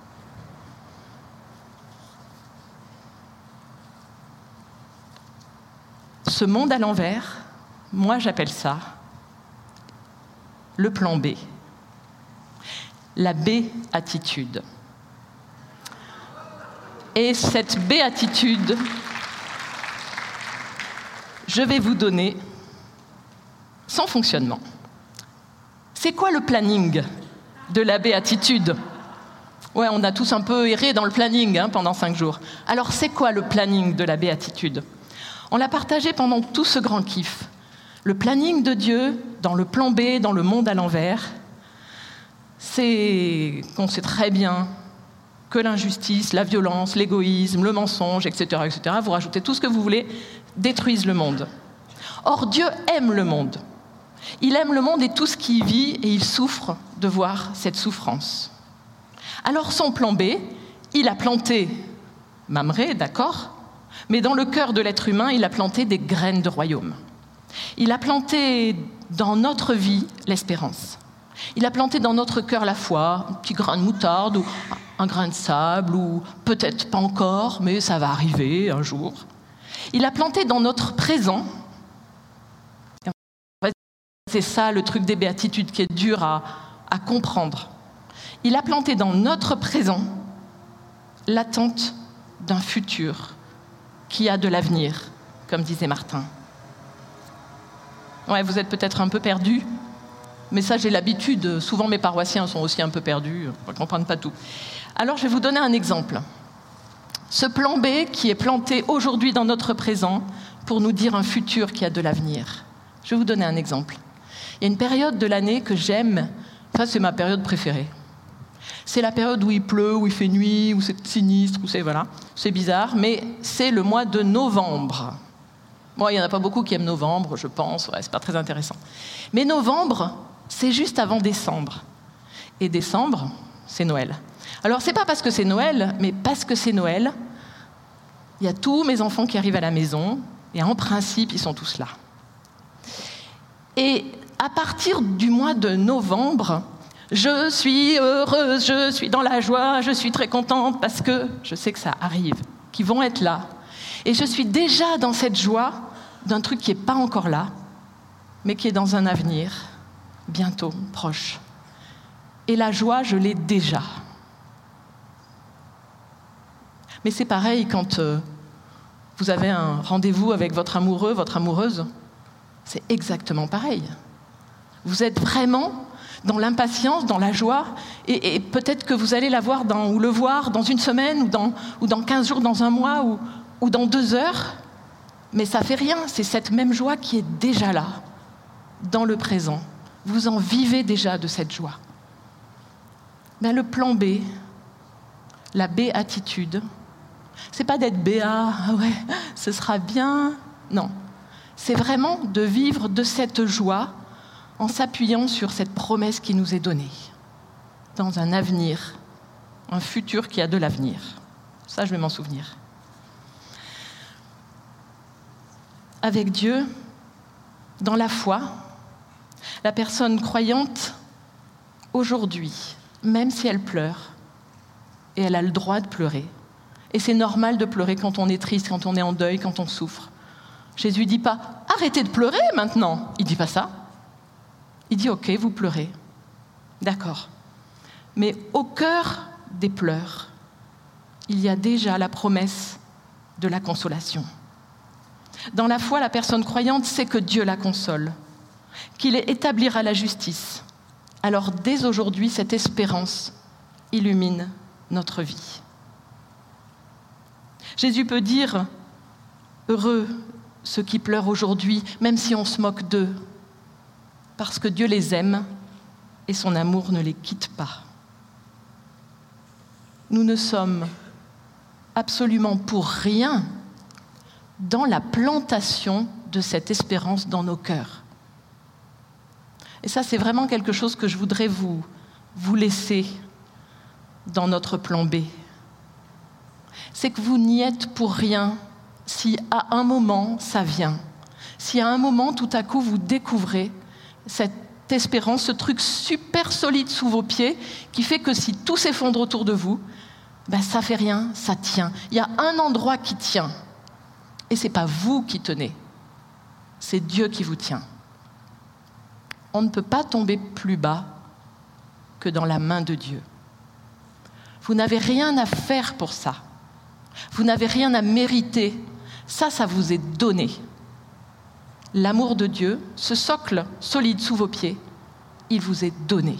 Ce monde à l'envers, moi j'appelle ça le plan B, la béatitude. Et cette béatitude, je vais vous donner son fonctionnement. C'est quoi le planning de la béatitude ? Ouais, on a tous un peu erré dans le planning hein, pendant cinq jours. Alors c'est quoi le planning de la béatitude ? On l'a partagé pendant tout ce grand kiff. Le planning de Dieu, dans le plan B, dans le monde à l'envers, c'est qu'on sait très bien que l'injustice, la violence, l'égoïsme, le mensonge, et cetera, et cetera, vous rajoutez tout ce que vous voulez, détruisent le monde. Or, Dieu aime le monde. Il aime le monde et tout ce qui y vit, et il souffre de voir cette souffrance. Alors, son plan B, il a planté Mamré, d'accord ? Mais dans le cœur de l'être humain, il a planté des graines de royaume. Il a planté dans notre vie l'espérance. Il a planté dans notre cœur la foi, un petit grain de moutarde ou un grain de sable, ou peut-être pas encore, mais ça va arriver un jour. Il a planté dans notre présent, c'est ça le truc des béatitudes qui est dur à, à comprendre. Il a planté dans notre présent l'attente d'un futur qui a de l'avenir, comme disait Martin. Ouais, vous êtes peut-être un peu perdus, mais ça j'ai l'habitude, souvent mes paroissiens sont aussi un peu perdus, ils ne comprennent pas tout. Alors je vais vous donner un exemple. Ce plan B qui est planté aujourd'hui dans notre présent pour nous dire un futur qui a de l'avenir. Je vais vous donner un exemple. Il y a une période de l'année que j'aime, ça c'est ma période préférée. C'est la période où il pleut, où il fait nuit, où c'est sinistre, où c'est voilà, c'est bizarre, mais c'est le mois de novembre. Bon, il n'y en a pas beaucoup qui aiment novembre, je pense, ouais, c'est pas très intéressant. Mais novembre, c'est juste avant décembre. Et décembre, c'est Noël. Alors, c'est pas parce que c'est Noël, mais parce que c'est Noël, il y a tous mes enfants qui arrivent à la maison, et en principe, ils sont tous là. Et à partir du mois de novembre, je suis heureuse, je suis dans la joie, je suis très contente parce que je sais que ça arrive, qu'ils vont être là. Et je suis déjà dans cette joie d'un truc qui n'est pas encore là, mais qui est dans un avenir, bientôt, proche. Et la joie, je l'ai déjà. Mais c'est pareil quand euh, vous avez un rendez-vous avec votre amoureux, votre amoureuse, c'est exactement pareil. Vous êtes vraiment dans l'impatience, dans la joie, et, et peut-être que vous allez la voir dans, ou le voir dans une semaine, ou dans, ou dans quinze jours, dans un mois, ou, ou dans deux heures, mais ça fait rien, c'est cette même joie qui est déjà là, dans le présent. Vous en vivez déjà de cette joie. Mais le plan B, la béatitude, c'est pas d'être béat, ah ouais, ce sera bien, non. C'est vraiment de vivre de cette joie en s'appuyant sur cette promesse qui nous est donnée, dans un avenir, un futur qui a de l'avenir. Ça, je vais m'en souvenir. avec Dieu, dans la foi, la personne croyante, aujourd'hui, même si elle pleure, et elle a le droit de pleurer, et c'est normal de pleurer quand on est triste, quand on est en deuil, quand on souffre. Jésus ne dit pas « Arrêtez de pleurer maintenant !» Il ne dit pas ça. Il dit « Ok, vous pleurez. D'accord. » Mais au cœur des pleurs, il y a déjà la promesse de la consolation. Dans la foi, la personne croyante sait que Dieu la console, qu'il établira la justice. Alors dès aujourd'hui, cette espérance illumine notre vie. Jésus peut dire « Heureux ceux qui pleurent aujourd'hui, même si on se moque d'eux, parce que Dieu les aime et son amour ne les quitte pas. » Nous ne sommes absolument pour rien dans la plantation de cette espérance dans nos cœurs. Et ça, c'est vraiment quelque chose que je voudrais vous, vous laisser dans notre plan B. C'est que vous n'y êtes pour rien si à un moment ça vient. Si à un moment, tout à coup, vous découvrez cette espérance, ce truc super solide sous vos pieds qui fait que si tout s'effondre autour de vous, ben ça fait rien, ça tient. Il y a un endroit qui tient. Et ce n'est pas vous qui tenez, c'est Dieu qui vous tient. On ne peut pas tomber plus bas que dans la main de Dieu. Vous n'avez rien à faire pour ça. Vous n'avez rien à mériter. Ça, ça vous est donné. L'amour de Dieu, ce socle solide sous vos pieds, il vous est donné.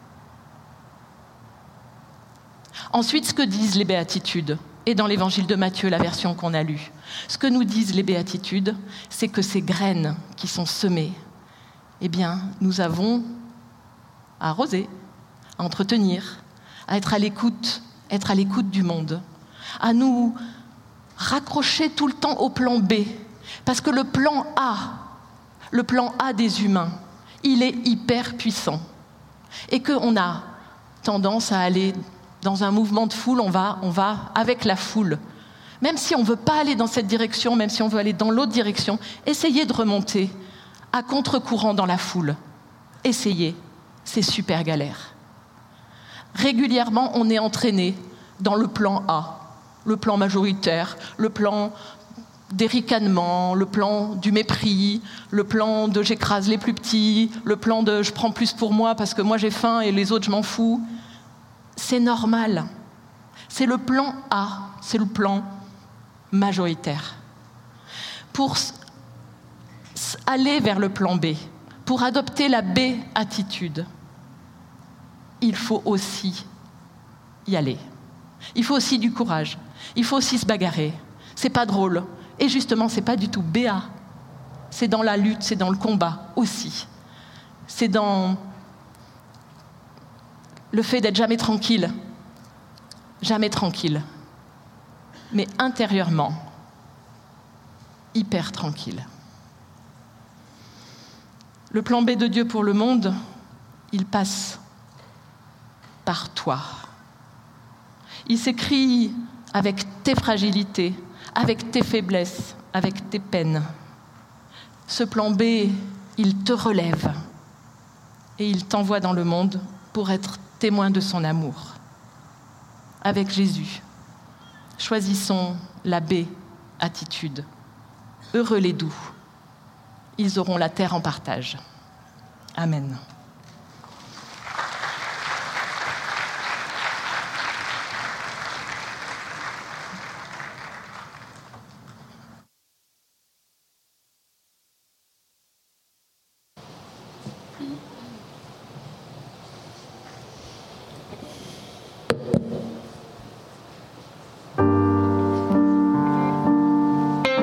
Ensuite, ce que disent les béatitudes, et dans l'évangile de Matthieu, la version qu'on a lue, ce que nous disent les béatitudes, c'est que ces graines qui sont semées, eh bien, nous avons à arroser, à entretenir, à être à l'écoute, être à l'écoute du monde, à nous raccrocher tout le temps au plan B, parce que le plan A, le plan A des humains, il est hyper puissant, et qu'on a tendance à aller dans un mouvement de foule, on va, on va avec la foule. Même si on ne veut pas aller dans cette direction, même si on veut aller dans l'autre direction, essayez de remonter à contre-courant dans la foule. Essayez, c'est super galère. Régulièrement, on est entraîné dans le plan A, le plan majoritaire, le plan des ricanements, le plan du mépris, le plan de j'écrase les plus petits, le plan de je prends plus pour moi parce que moi j'ai faim et les autres je m'en fous. C'est normal. C'est le plan A, c'est le plan majoritaire. Pour aller vers le plan B, pour adopter la B-attitude, il faut aussi y aller. Il faut aussi du courage. Il faut aussi se bagarrer. C'est pas drôle. Et justement, c'est pas du tout B A. C'est dans la lutte, c'est dans le combat aussi. C'est dans le fait d'être jamais tranquille. Jamais tranquille. Mais intérieurement, hyper tranquille. Le plan B de Dieu pour le monde, il passe par toi. Il s'écrit avec tes fragilités, avec tes faiblesses, avec tes peines. Ce plan B, il te relève et il t'envoie dans le monde pour être témoin de son amour. Avec Jésus, choisissons la B-attitude. Heureux les doux, ils auront la terre en partage. Amen.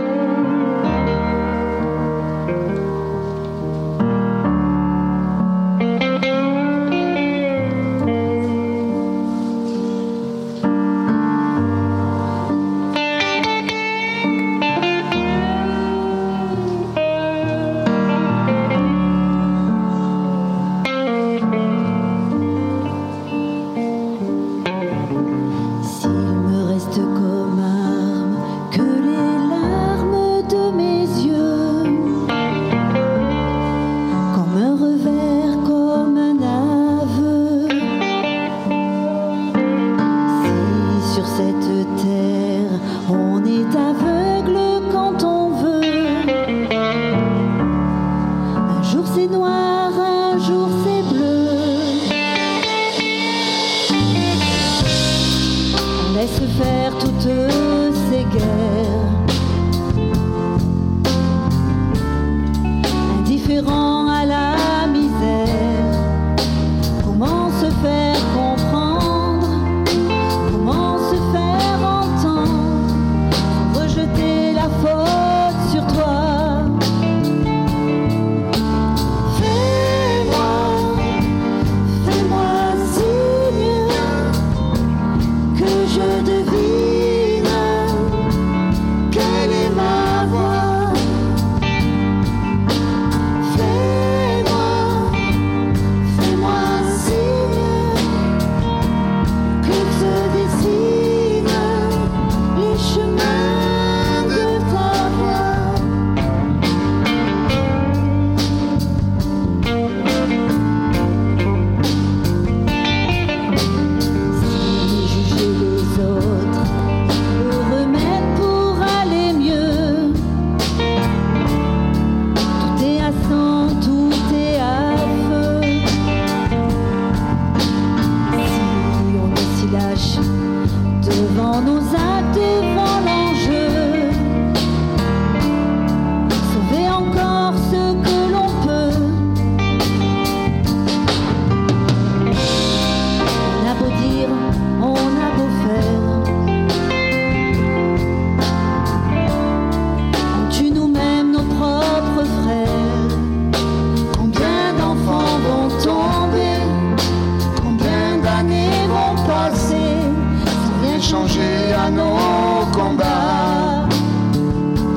Thank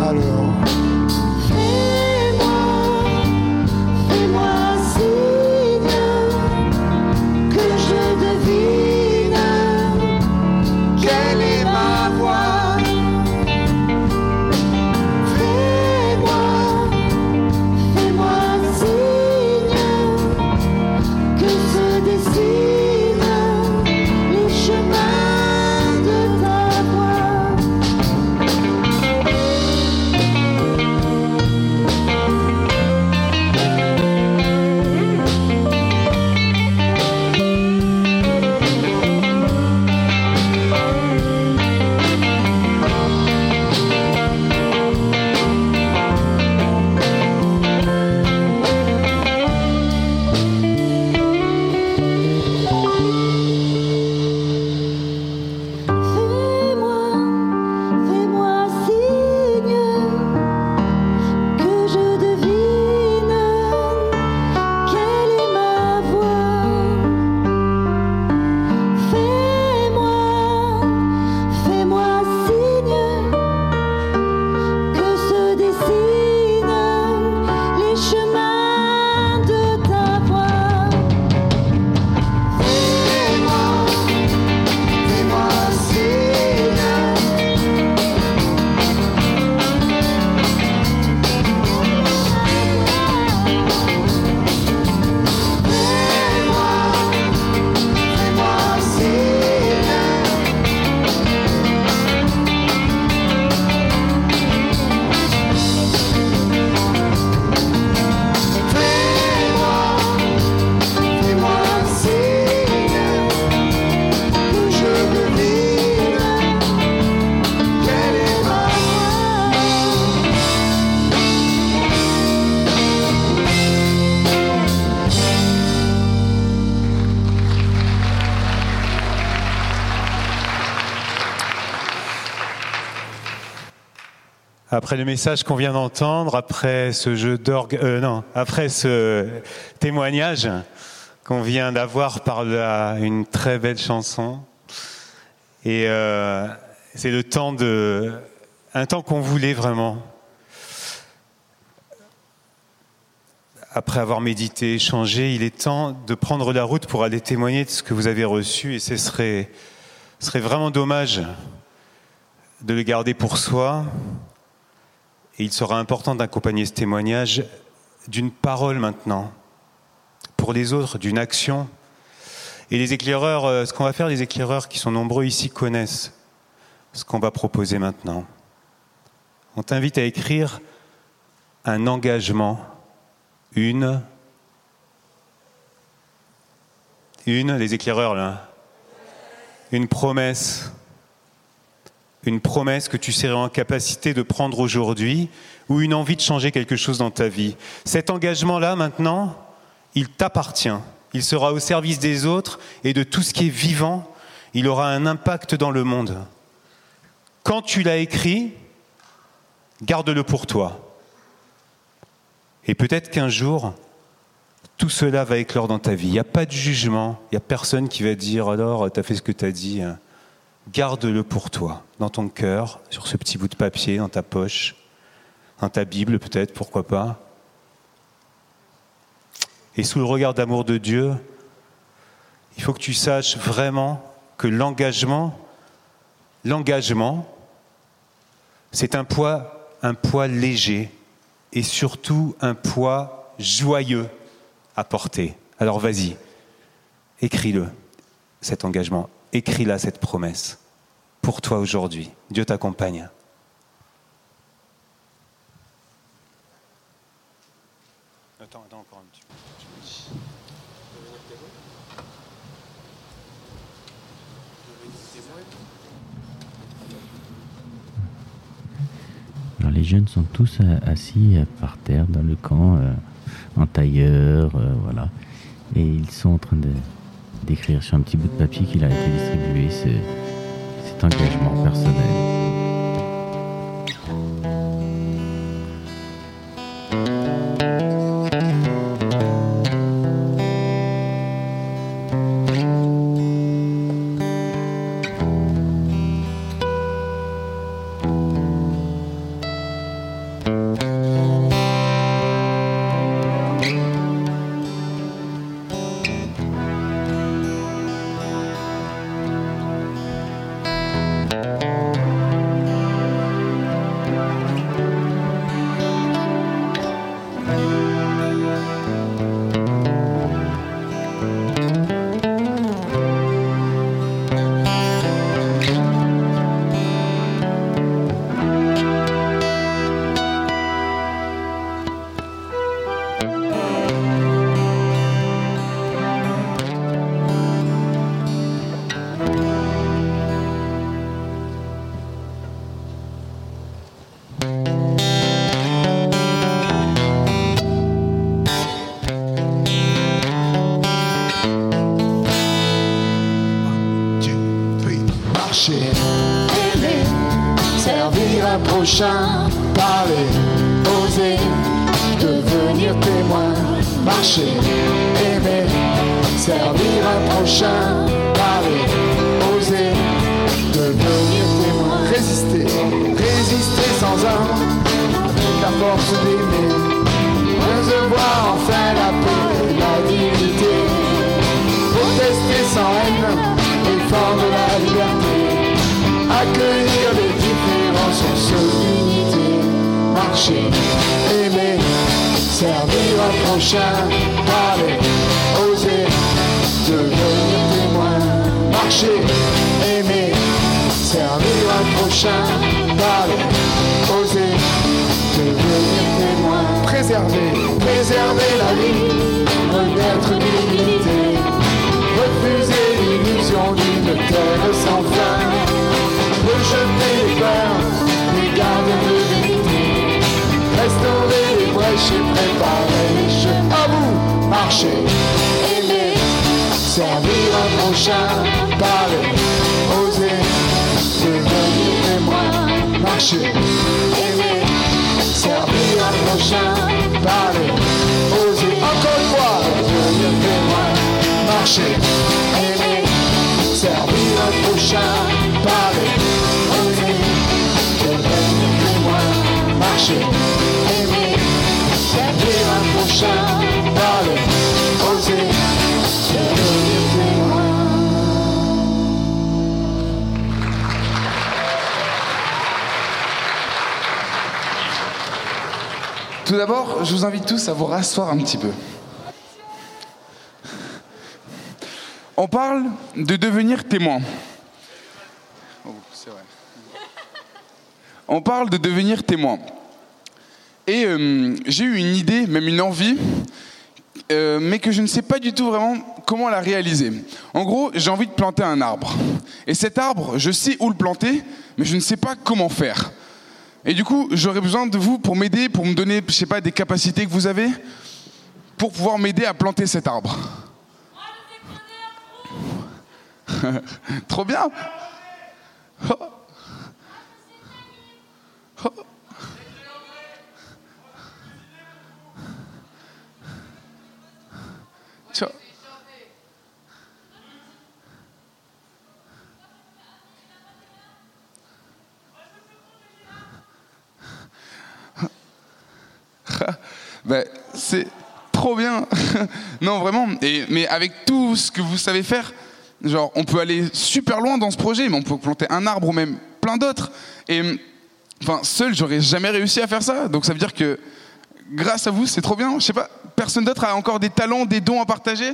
alors. Fais-moi, fais-moi signe que je devine Quelle est ma voix? Fais-moi, fais-moi signe que se dessinent les chemins de ta voix. Fais-moi, fais-moi signe que je devine quelle est ma voix. Fais-moi, fais-moi signe que se dessinent les chemins de ta voix. Fais-moi, fais-moi signe. Fais-moi, fais-moi signe. Fais-moi, fais-moi signe que je devine quelle est ma voix. Après le message qu'on vient d'entendre, après ce jeu d'orgue, euh, non, après ce témoignage qu'on vient d'avoir par la, une très belle chanson, et euh, c'est le temps de, un temps qu'on voulait vraiment. Après avoir médité, échangé, il est temps de prendre la route pour aller témoigner de ce que vous avez reçu, et ce serait, ce serait vraiment dommage de le garder pour soi. Et il sera important d'accompagner ce témoignage d'une parole maintenant, pour les autres, d'une action. Et les éclaireurs, euh, ce qu'on va faire, les éclaireurs qui sont nombreux ici connaissent ce qu'on va proposer maintenant. On t'invite à écrire un engagement, une, une, les éclaireurs là, une promesse. Une promesse que tu serais en capacité de prendre aujourd'hui ou une envie de changer quelque chose dans ta vie. Cet engagement-là, maintenant, il t'appartient. Il sera au service des autres et de tout ce qui est vivant. Il aura un impact dans le monde. Quand tu l'as écrit, garde-le pour toi. Et peut-être qu'un jour, tout cela va éclore dans ta vie. Il n'y a pas de jugement. Il n'y a personne qui va dire « Alors, tu as fait ce que tu as dit ». Garde-le pour toi, dans ton cœur, sur ce petit bout de papier, dans ta poche, dans ta Bible peut-être, pourquoi pas. Et sous le regard d'amour de Dieu, il faut que tu saches vraiment que l'engagement, l'engagement, c'est un poids, un poids léger et surtout un poids joyeux à porter. Alors vas-y, écris-le, cet engagement. Écris-la, cette promesse, pour toi aujourd'hui. Dieu t'accompagne. Attends, attends encore un petit peu. Alors les jeunes sont tous euh, assis euh, par terre dans le camp, euh, en tailleur, euh, voilà. Et ils sont en train de d'écrire sur un petit bout de papier qu'il a été distribué ce, cet engagement personnel. prochain, parler, oser, devenir témoin, marcher, aimer, servir un prochain, parler, oser, devenir témoin, résister, résister sans armes, avec la force d'aimer, recevoir enfin la paix, la dignité, protester sans haine, défendre la liberté, accueillir les différences en seule unité, marcher, aimer, servir un prochain, parler, oser, devenir témoin, marcher, aimer, servir un prochain, parler, oser, devenir témoin, préserver, préserver la vie, renaître d'humilité, refuser l'illusion d'une terre sans fin, rejeter les peurs, les gardes de vérité, restaurer les brèches et préparer les chemins. À vous, marcher, aimer, servir un prochain, parler, oser, devenir témoin, marcher, aimer, servir un prochain, parler, oser, encore une fois, devenir témoin, marcher, aimer, servir un prochain, parler, oser, devenir témoin, marcher, aimer, servir un prochain, parler, oser, devenir témoin. Tout d'abord, je vous invite tous à vous rasseoir un petit peu. On parle de devenir témoin. Oh, c'est vrai. On parle de devenir témoin. Et euh, j'ai eu une idée, même une envie, euh, mais que je ne sais pas du tout vraiment comment la réaliser. En gros, j'ai envie de planter un arbre. Et cet arbre, je sais où le planter, mais je ne sais pas comment faire. Et du coup, j'aurais besoin de vous pour m'aider, pour me donner, je sais pas, des capacités que vous avez, pour pouvoir m'aider à planter cet arbre. Trop bien. Oh. Oh. Ciao. Ben, c'est trop bien. Non, vraiment. Et, mais avec tout ce que vous savez faire, genre, on peut aller super loin dans ce projet, mais on peut planter un arbre ou même plein d'autres. Et enfin, seul, j'aurais jamais réussi à faire ça. Donc ça veut dire que grâce à vous, c'est trop bien. Je sais pas, personne d'autre a encore des talents, des dons à partager?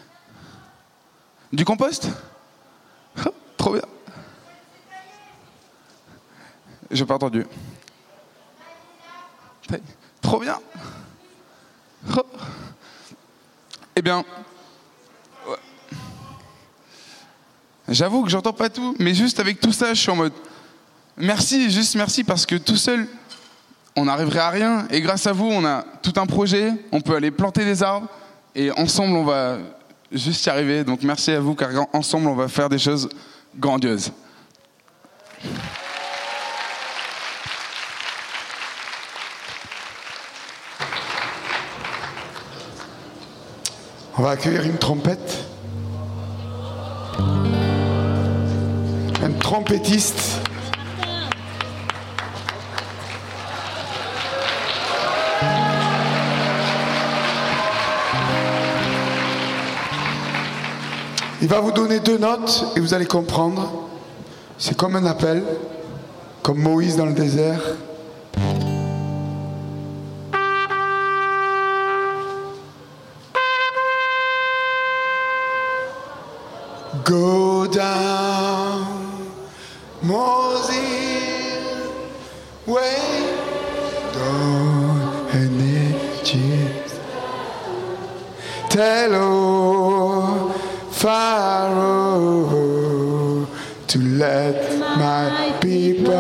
Du compost? Oh, trop bien. J'ai pas entendu. Trop bien. Oh. Eh bien, ouais. J'avoue que j'entends pas tout, mais juste avec tout ça, je suis en mode merci, juste merci, parce que tout seul, on n'arriverait à rien. Et grâce à vous, on a tout un projet, on peut aller planter des arbres, et ensemble, on va juste y arriver. Donc merci à vous, car ensemble, on va faire des choses grandioses. On va accueillir une trompette. Un trompettiste. Il va vous donner deux notes et vous allez comprendre. C'est comme un appel, comme Moïse dans le désert. Go down, Moses, way down in Egypt. Tell oh, Pharaoh to let my people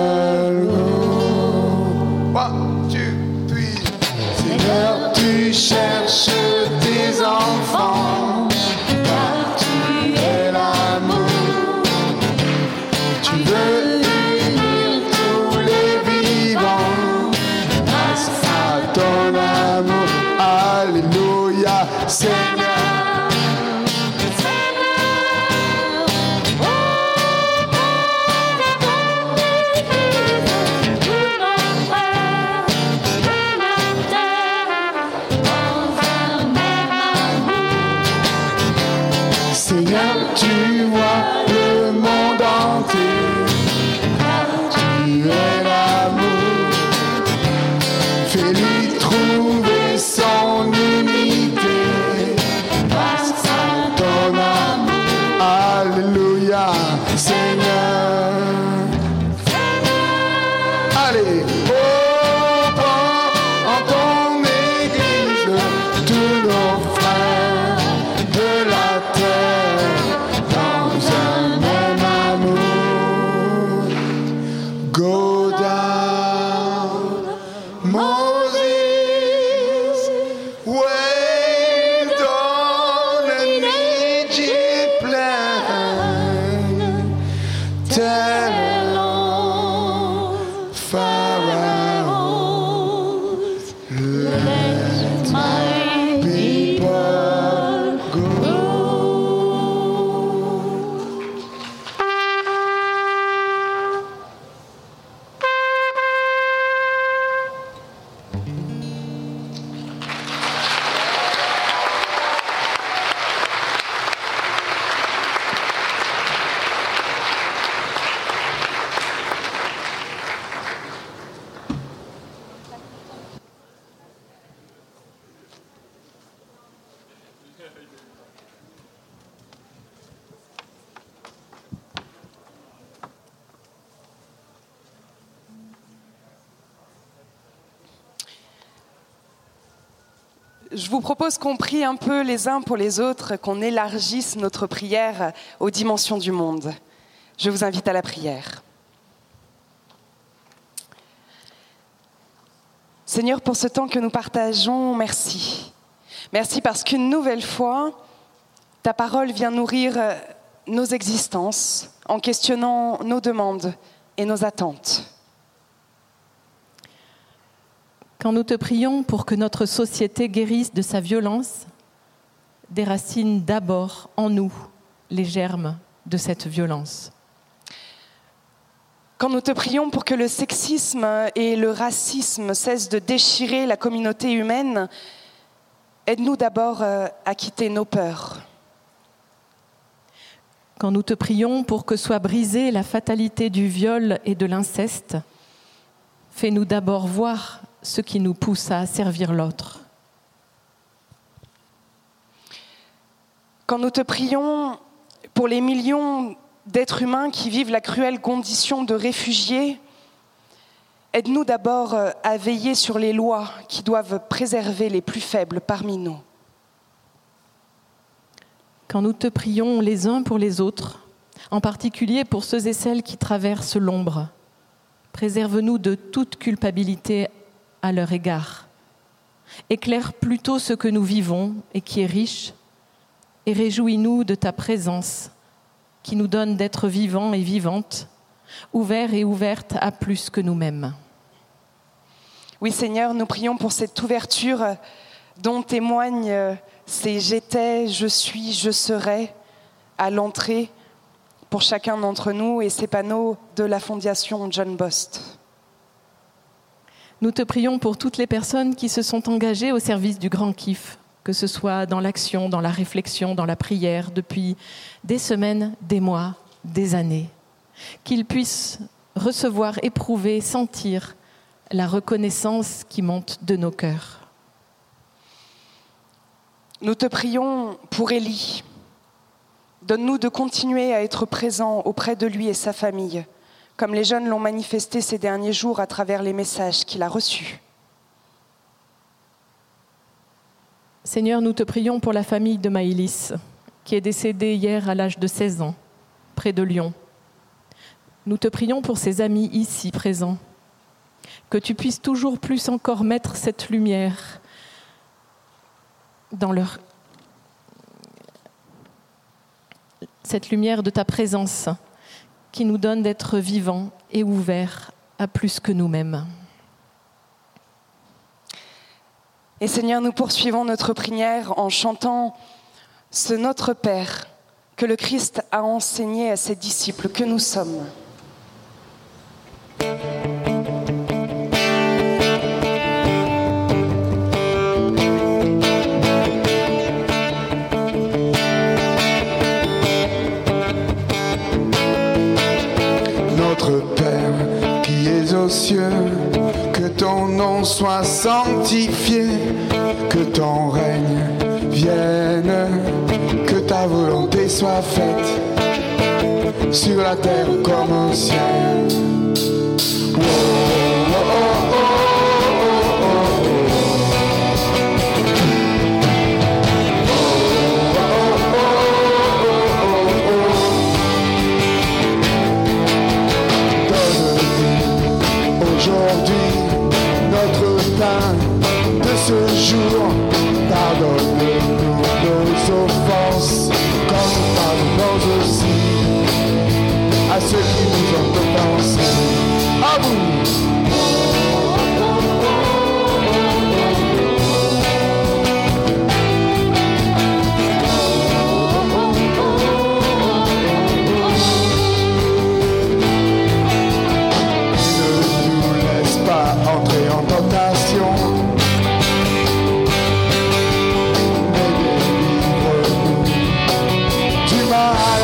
go. One, two, three. Seigneur, tu cherches tes enfants. Tu veux unir tous les vivants. Seigneur. Seigneur, tu vois le monde entier, tu es l'amour, fais-lui trouver son unité, grâce à ton amour. Alléluia, Seigneur. Allez, oh, prends en ton église tous nos frères de la terre dans un même amour. Go down, Moses, wait on an Egypt land. Tell Pharaoh, let my people go. Je vous propose qu'on prie un peu les uns pour les autres, qu'on élargisse notre prière aux dimensions du monde. Je vous invite à la prière. Seigneur, pour ce temps que nous partageons, merci. Merci parce qu'une nouvelle fois, ta parole vient nourrir nos existences en questionnant nos demandes et nos attentes. Quand nous te prions pour que notre société guérisse de sa violence, déracine d'abord en nous les germes de cette violence. Quand nous te prions pour que le sexisme et le racisme cessent de déchirer la communauté humaine, aide-nous d'abord à quitter nos peurs. Quand nous te prions pour que soit brisée la fatalité du viol et de l'inceste, fais-nous d'abord voir ce qui nous pousse à servir l'autre. Quand nous te prions pour les millions d'êtres humains qui vivent la cruelle condition de réfugiés, aide-nous d'abord à veiller sur les lois qui doivent préserver les plus faibles parmi nous. Quand nous te prions les uns pour les autres, en particulier pour ceux et celles qui traversent l'ombre, préserve-nous de toute culpabilité à leur égard. Éclaire plutôt ce que nous vivons et qui est riche, et réjouis-nous de ta présence qui nous donne d'être vivants et vivantes, ouverts et ouvertes à plus que nous-mêmes. Oui Seigneur, nous prions pour cette ouverture dont témoignent ces « j'étais, je suis, je serai » à l'entrée pour chacun d'entre nous et ces panneaux de la Fondation John Bost. Nous te prions pour toutes les personnes qui se sont engagées au service du Grand Kiff, que ce soit dans l'action, dans la réflexion, dans la prière, depuis des semaines, des mois, des années. Qu'ils puissent recevoir, éprouver, sentir la reconnaissance qui monte de nos cœurs. Nous te prions pour Élie. Donne-nous de continuer à être présents auprès de lui et sa famille, comme les jeunes l'ont manifesté ces derniers jours à travers les messages qu'il a reçus. Seigneur, nous te prions pour la famille de Maëlys, qui est décédée hier à l'âge de seize ans, près de Lyon. Nous te prions pour ses amis ici présents, que tu puisses toujours plus encore mettre cette lumière dans leur... cette lumière de ta présence qui nous donne d'être vivants et ouverts à plus que nous-mêmes. Et Seigneur, nous poursuivons notre prière en chantant ce Notre Père que le Christ a enseigné à ses disciples que nous sommes. Notre Père qui es aux cieux, que ton nom soit sanctifié, que ton règne vienne, que ta volonté soit faite, sur la terre comme au ciel. Oh, oh, oh, oh. De ce jour, pardonne-nous nos offenses, comme nous pardonnons aussi à ceux qui nous ont offensés. À vous. Entrer en tentation, mais délivre-nous du mal,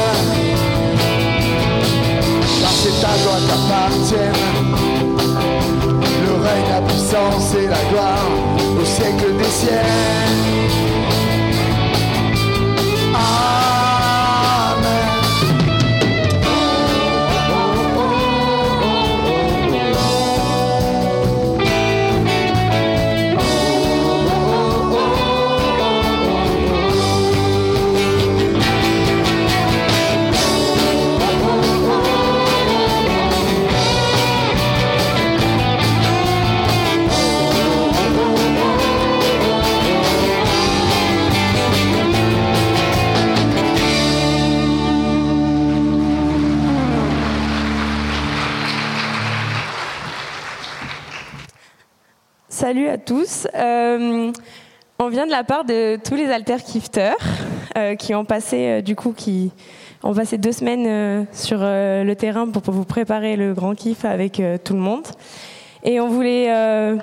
car c'est à toi qu'appartiennent le règne, la puissance et la gloire au siècle des siècles. Salut à tous. Euh, on vient de la part de tous les alterkifters euh, qui ont passé euh, du coup qui ont passé deux semaines euh, sur euh, le terrain pour, pour vous préparer le grand kiff avec euh, tout le monde. Et on voulait euh...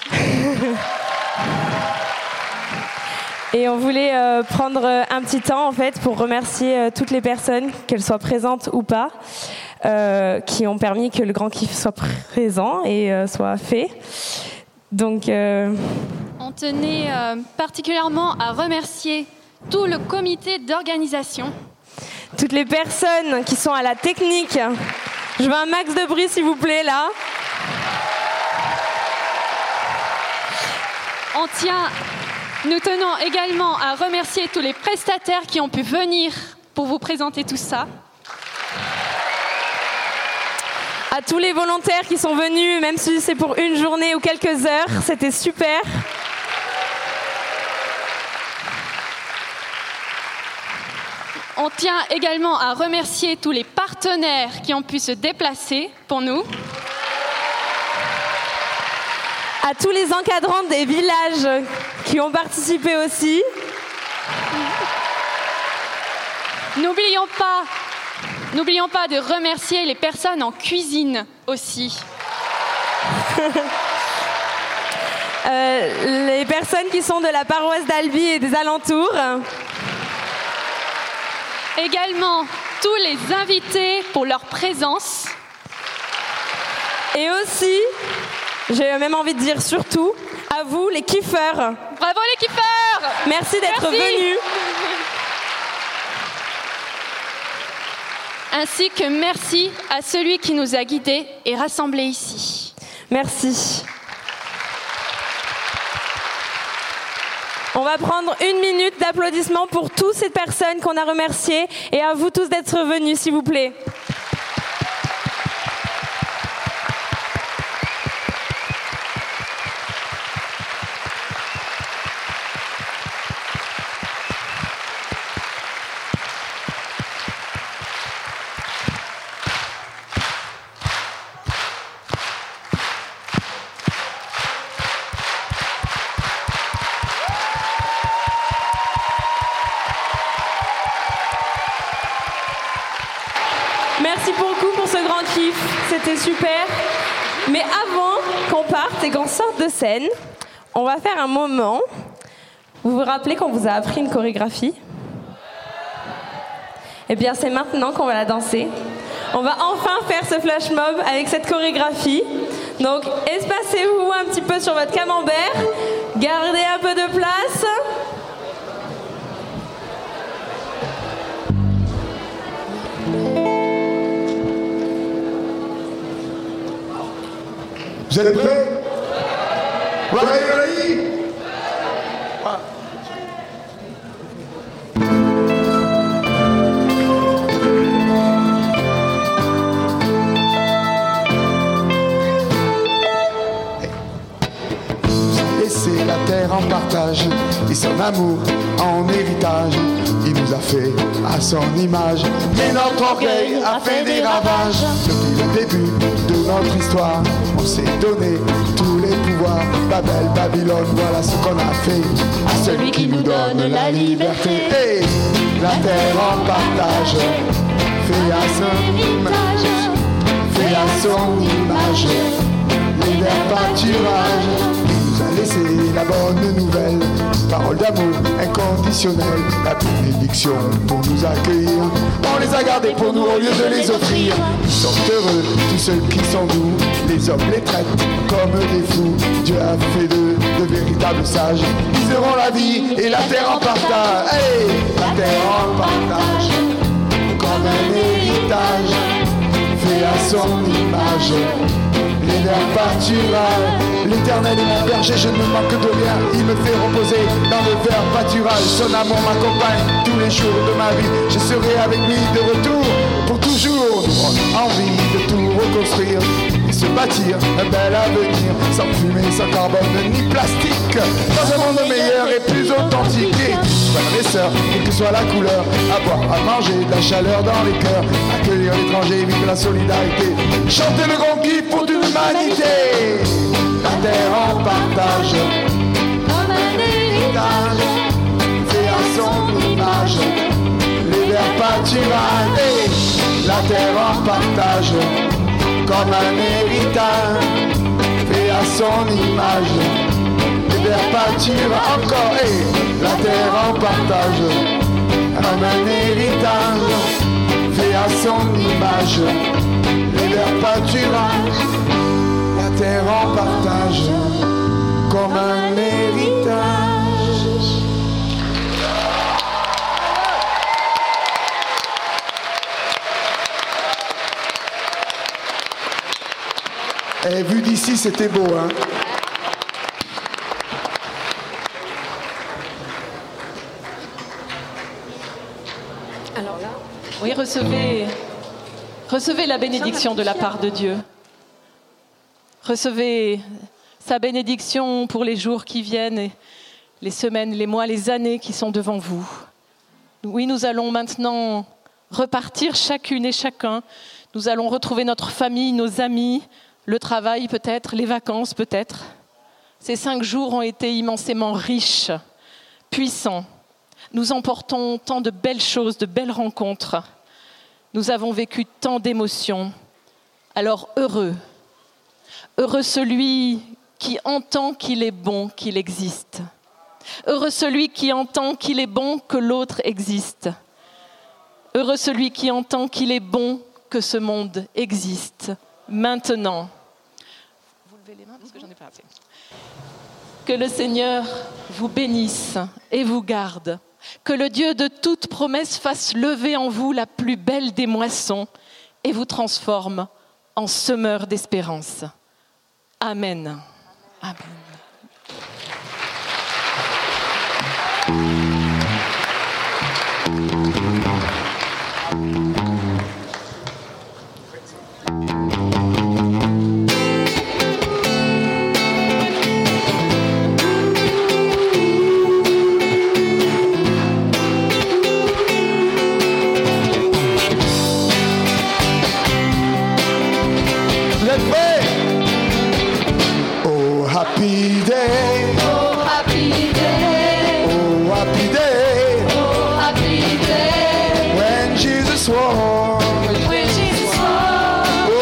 et on voulait euh, prendre un petit temps en fait pour remercier euh, toutes les personnes, qu'elles soient présentes ou pas, euh, qui ont permis que le grand kiff soit présent et euh, soit fait. Donc, euh... on tenait euh, particulièrement à remercier tout le comité d'organisation. Toutes les personnes qui sont à la technique. Je veux un max de bruit, s'il vous plaît, là. On tient, nous tenons également à remercier tous les prestataires qui ont pu venir pour vous présenter tout ça. À tous les volontaires qui sont venus, même si c'est pour une journée ou quelques heures, c'était super. On tient également à remercier tous les partenaires qui ont pu se déplacer pour nous. À tous les encadrants des villages qui ont participé aussi. N'oublions pas N'oublions pas de remercier les personnes en cuisine aussi. euh, les personnes qui sont de la paroisse d'Albi et des alentours. Également tous les invités pour leur présence. Et aussi, j'ai même envie de dire surtout, à vous les kiffeurs. Bravo les kiffeurs! Merci d'être Merci. venus. Ainsi que merci à celui qui nous a guidés et rassemblés ici. Merci. On va prendre une minute d'applaudissements pour toutes ces personnes qu'on a remerciées et à vous tous d'être venus, s'il vous plaît. Grand Kiff, c'était super. Mais avant qu'on parte et qu'on sorte de scène, on va faire un moment. Vous vous rappelez qu'on vous a appris une chorégraphie ? Eh bien, c'est maintenant qu'on va la danser. On va enfin faire ce flash mob avec cette chorégraphie. Donc, espacez-vous un petit peu sur votre camembert. Gardez un peu de place. Vous êtes prêts? Voilà, voilà. Laissé la terre en partage et son amour en héritage. Il nous a fait à son image, mais notre orgueil a fait des ravages. Depuis le début de notre histoire, on s'est donné tous les pouvoirs. Babel, Babylone, voilà ce qu'on a fait à celui qui nous donne la liberté. Et la terre en partage, fait à son image, fait à son image, les verts pâturages. Laissez la bonne nouvelle, parole d'amour inconditionnelle, la bénédiction pour nous accueillir. On les a gardés pour nous au lieu de les offrir. Ils sont heureux, tous ceux qui sont doux. Les hommes les traitent comme des fous. Dieu a fait d'eux de véritables sages. Ils auront la vie et la terre en partage. Hey, la terre en partage, comme un héritage, fait à son image. Les verts pâturages, l'éternel est mon berger, je ne me manque de rien. Il me fait reposer dans le vert pâturage. Son amour m'accompagne tous les jours de ma vie. Je serai avec lui de retour pour toujours. Nous avons envie de tout reconstruire et se bâtir un bel avenir, sans fumée, sans carbone ni plastique, dans un monde meilleur et plus authentique. Et frères et sœurs, quelle que soit la couleur, à boire, à manger, de la chaleur dans les cœurs, accueillir l'étranger, vivre la solidarité, chanter le grand kiff pour toute l'humanité. La terre en partage, comme un héritage, fait à son image, les verts pâturages. Et la terre en partage, comme un héritage, fait à son image, les verts pâturages. Encore, et la terre en partage, comme un héritage, fait à son image, les verts pâturages. La terre en partage, comme un héritage. Et vu d'ici, c'était beau, hein? Alors là, oui, recevez, recevez la bénédiction de la part de Dieu. Recevez sa bénédiction pour les jours qui viennent, et les semaines, les mois, les années qui sont devant vous. Oui, nous allons maintenant repartir chacune et chacun. Nous allons retrouver notre famille, nos amis, le travail peut-être, les vacances peut-être. Ces cinq jours ont été immensément riches, puissants. Nous emportons tant de belles choses, de belles rencontres. Nous avons vécu tant d'émotions. Alors heureux. Heureux celui qui entend qu'il est bon, qu'il existe. Heureux celui qui entend qu'il est bon, que l'autre existe. Heureux celui qui entend qu'il est bon, que ce monde existe. Maintenant. Vous levez les mains parce que j'en ai pas assez. Que le Seigneur vous bénisse et vous garde. Que le Dieu de toute promesse fasse lever en vous la plus belle des moissons et vous transforme en semeur d'espérance. Amen. Amen. Happy day, Oh, happy day. oh happy day, Oh, happy day. when Jesus walked, When Jesus walked.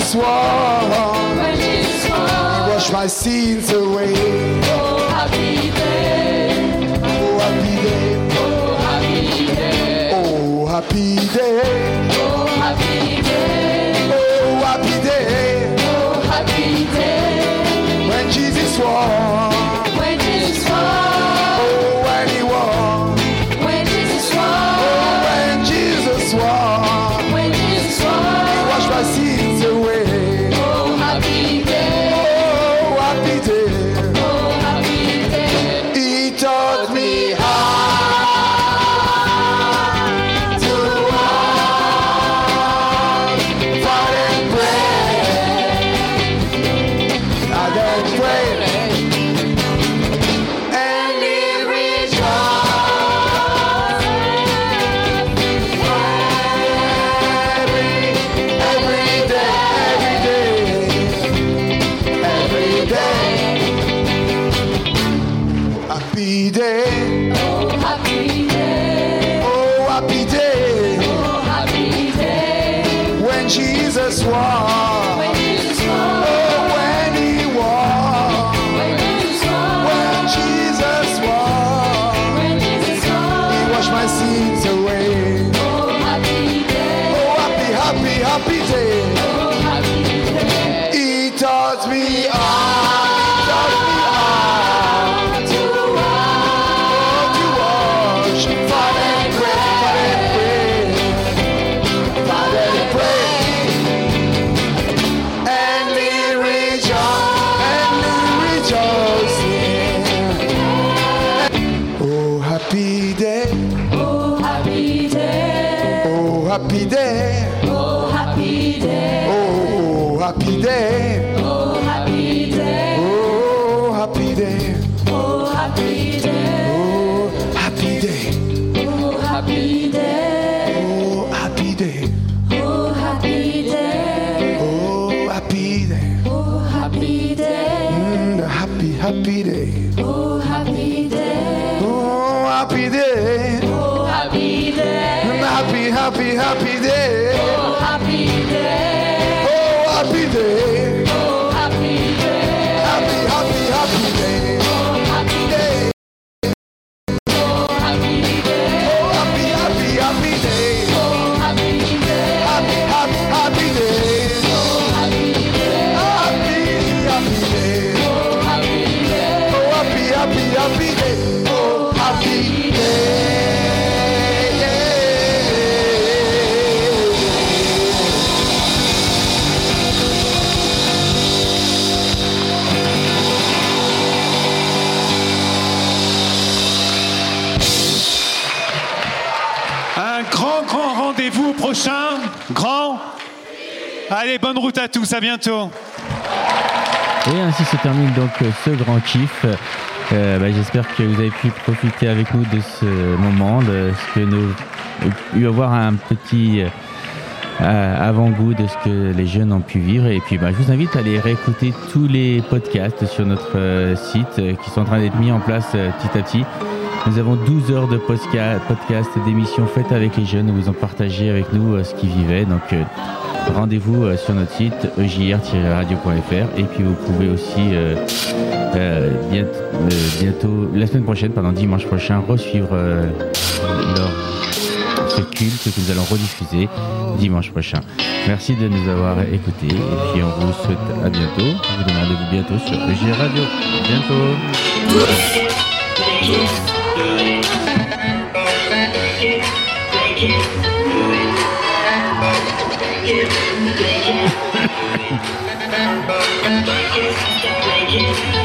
Jesus walked, when Jesus He walked, washed my sins away. oh happy day, Oh, happy day. oh happy day, Oh, happy day. oh happy day, Oh, happy day. oh happy day, When Jesus walked, when Jesus walked, oh, when He walked, when Jesus oh, walked, when Jesus walked, when Jesus He walked, washed my sins away. oh happy day, Oh, happy day. oh happy day, He taught me how to walk, fight and pray, and then pray, and He rejoiced every, every day, every day, every day. Happy day. oh happy day, Oh, happy day. oh happy day, When Jesus walked. when Jesus Oh, walked, when He walked. when Jesus walked, When Jesus walked. when Jesus He walked, washed my sins away. oh happy day, Oh, happy, happy, happy day. oh happy day, He taught me how. Taught me how. to walk, To wash. Fight and pray. Fight and pray. Fight and pray. And He rejoiced. And He rejoiced. Oh, happy day. oh happy day, Oh, happy day. oh happy day, Oh, happy day. oh happy day, Oh, happy day. oh happy day, Oh, happy day. oh happy day, Oh, happy day. oh happy day, Oh, happy day. oh happy day, Mm, the happy, happy day. oh happy day, Oh, happy day. oh happy day, Mm, happy, happy, happy day. oh happy day, Oh, happy day. oh happy day, Happy, happy, happy day. oh happy day, oh happy day, Oh, happy, happy, happy day. oh happy day, Happy, happy, happy day. oh happy day, Happy, happy day. oh happy day, Oh, happy, happy, happy day. Oh, happy day. Un grand, grand rendez-vous prochain. Grand. Allez, bonne route à tous. À bientôt. Et ainsi se termine donc ce grand kiff. Euh, bah, j'espère que vous avez pu profiter avec nous de ce moment, de ce que nous eu avoir un petit euh, avant-goût de ce que les jeunes ont pu vivre. Et puis bah, je vous invite à aller réécouter tous les podcasts sur notre euh, site euh, qui sont en train d'être mis en place euh, petit à petit. Nous avons douze heures de podca- podcast, d'émissions faites avec les jeunes où ils ont partagé avec nous euh, ce qu'ils vivaient. Donc euh, rendez-vous euh, sur notre site e j r tiret radio point f r et puis vous pouvez aussi euh, euh, bien- euh, bientôt, la semaine prochaine, pendant dimanche prochain, resuivre euh, leur ce culte que nous allons rediffuser dimanche prochain. Merci de nous avoir écoutés et puis on vous souhaite à bientôt. Je vous donne rendez-vous bientôt sur E J R Radio. À bientôt. Thank you.